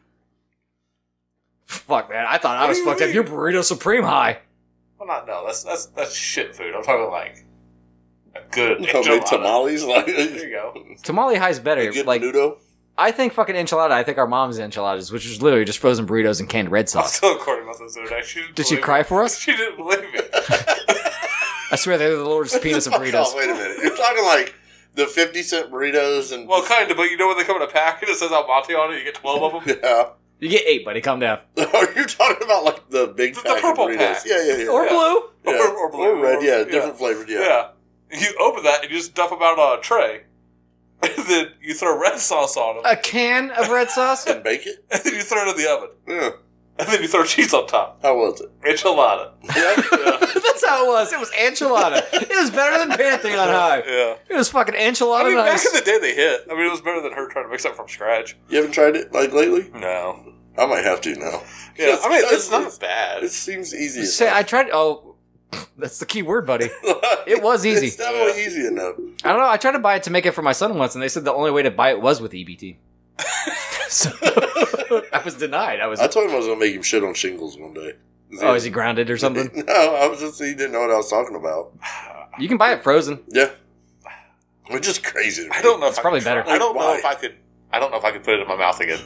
Fuck man, I thought I What was do you fucked up. mean? You're burrito supreme high. Well, not no. That's shit food. I'm talking like a good Homemade enchilada. tamales, like There you go. Tamale high's better. good Like menudo. I think fucking enchilada. I think our mom's enchiladas, which is literally just frozen burritos and canned red I'm sauce. still recording about this the other day. She didn't Did she believe cry me. for us? She didn't believe me. I swear they're the Lord's penis of Fuck burritos. off, wait a minute. You're talking like the 50-cent burritos and Well, kind of, but you know when they come in a pack and it says Almonte on it, you get 12 of them? yeah. You get 8, buddy. Calm down. Are you talking about like the big The pack purple of burritos? pack. Yeah. Or Yeah. blue. Yeah. Or blue. Or red, yeah, Yeah. different flavored, yeah. Yeah. You open that and you just dump them out on a tray. And then you throw red sauce on them. A can of red sauce. And bake it? And then you throw it in the oven. Yeah. And then you throw cheese on top. How was it? Enchilada. Yeah. That's how it was. It was enchilada. It was better than Pantheon high. Yeah. It was fucking enchilada I mean, nice. back in the day they hit. I mean, it was better than her trying to mix it from scratch. You haven't tried it like lately? No. I might have to now. Yeah, I mean, it's not It bad. seems easy. Say, I tried. Oh, that's the key word, buddy. It was easy. It's definitely easy enough. I don't know. I tried to buy it to make it for my son once, and they said the only way to buy it was with EBT. So I was denied. I told him I was going to make him shit on shingles one day. is he grounded or something? No, I was just, he didn't know what I was talking about. You can buy it frozen. Yeah. Which is crazy to me. I don't know if It's I probably could better. try- I don't know Why? if I could. I don't know if I could put it in my mouth again.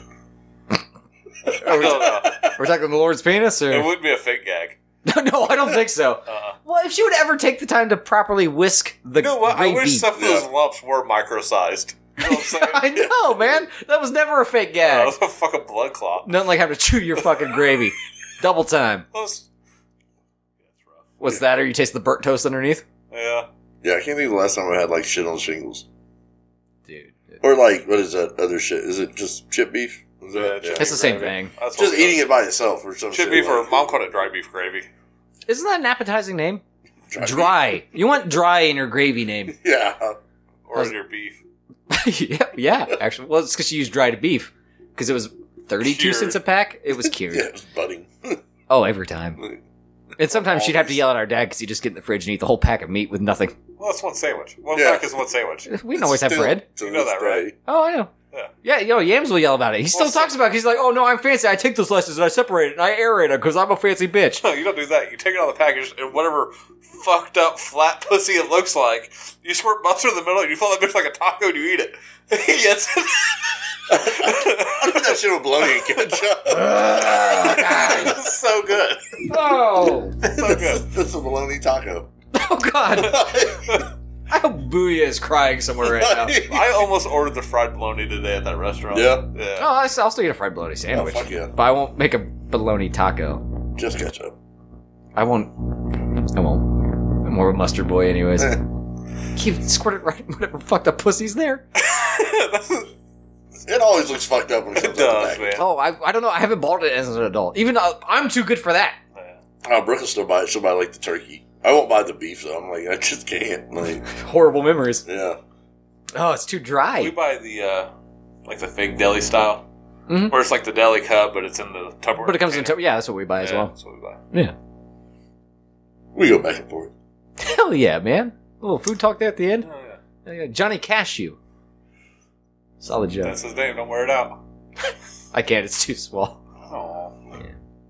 I don't know. We're talking the Lord's penis, It or wouldn't be a fake gag. no? I don't think so. Well, if she would ever take the time to properly whisk the You know what? I gravy. wish some of those lumps were micro-sized. You know what I'm saying? I know, man. That was never a fake That gag. was a fucking blood clot. Nothing like having to chew your fucking gravy. Double time. That's rough. What's that? Or you taste the burnt toast underneath? Yeah. Yeah, I can't think of the last time I had like shit on shingles. Dude. Or like, what is that other shit? Is it just chip beef? Is Yeah, that, chip It's the same gravy. thing. That's Just what we eating got. it by itself or some Chip shit beef, or like- mom called it dry beef gravy. Isn't that an appetizing name? Dry beef. Dry. You want dry in your gravy name. Yeah. Or in your beef. yeah, actually. Well, it's because she used dried beef. Because it was 32 Cured. cents a pack. It was cured. Yeah, it was budding. Oh, every time. And sometimes she'd have to yell at our dad because he'd just get in the fridge and eat the whole pack of meat with nothing. Well, that's one sandwich. One Yeah. pack is one sandwich. We didn't always have Still, bread. to You know this that, right? day. Oh, I know. Yeah. Yeah, Yams will yell about it. He still Well, talks about it. He's like, oh, no, I'm fancy. I take the slices and I separate it and I aerate them because I'm a fancy bitch. No, you don't do that. You take it out of the package and whatever fucked up flat pussy it looks like, you squirt mustard in the middle and you fill that bitch like a taco and you eat it. He gets it. I put that shit with bologna and ketchup. It's so good. Oh. So good. That's a bologna taco. Oh, God. I hope Booyah is crying somewhere right now. I almost ordered the fried bologna today at that restaurant. Yeah? Yeah. Oh, I'll still eat a fried bologna sandwich. Oh, fuck yeah. But I won't make a bologna taco. Just ketchup. I won't. I'm more of a mustard boy, anyways. Keep squirt it right in whatever fucked up pussy's there. It always looks fucked up when it It comes out the does, package. man. Oh, I don't know. I haven't bought it as an adult. Even I'm too good for that. Oh, Brooke will still buy it. She'll buy like the turkey. I won't buy the beef though. I'm like, I just can't. Like, Horrible memories. yeah. Oh, it's too We dry. buy the, like the fake deli style. Mhm. Where it's like the deli cup, but it's in the Tupperware. But it comes in. container. Yeah, that's what we buy as Yeah, well. that's what we buy. Yeah. We go back and forth. Hell yeah, man. A little food talk there at the end. Oh, yeah. Johnny Cashew. Solid joke. That's his name. Don't wear it out. I can't. It's too small.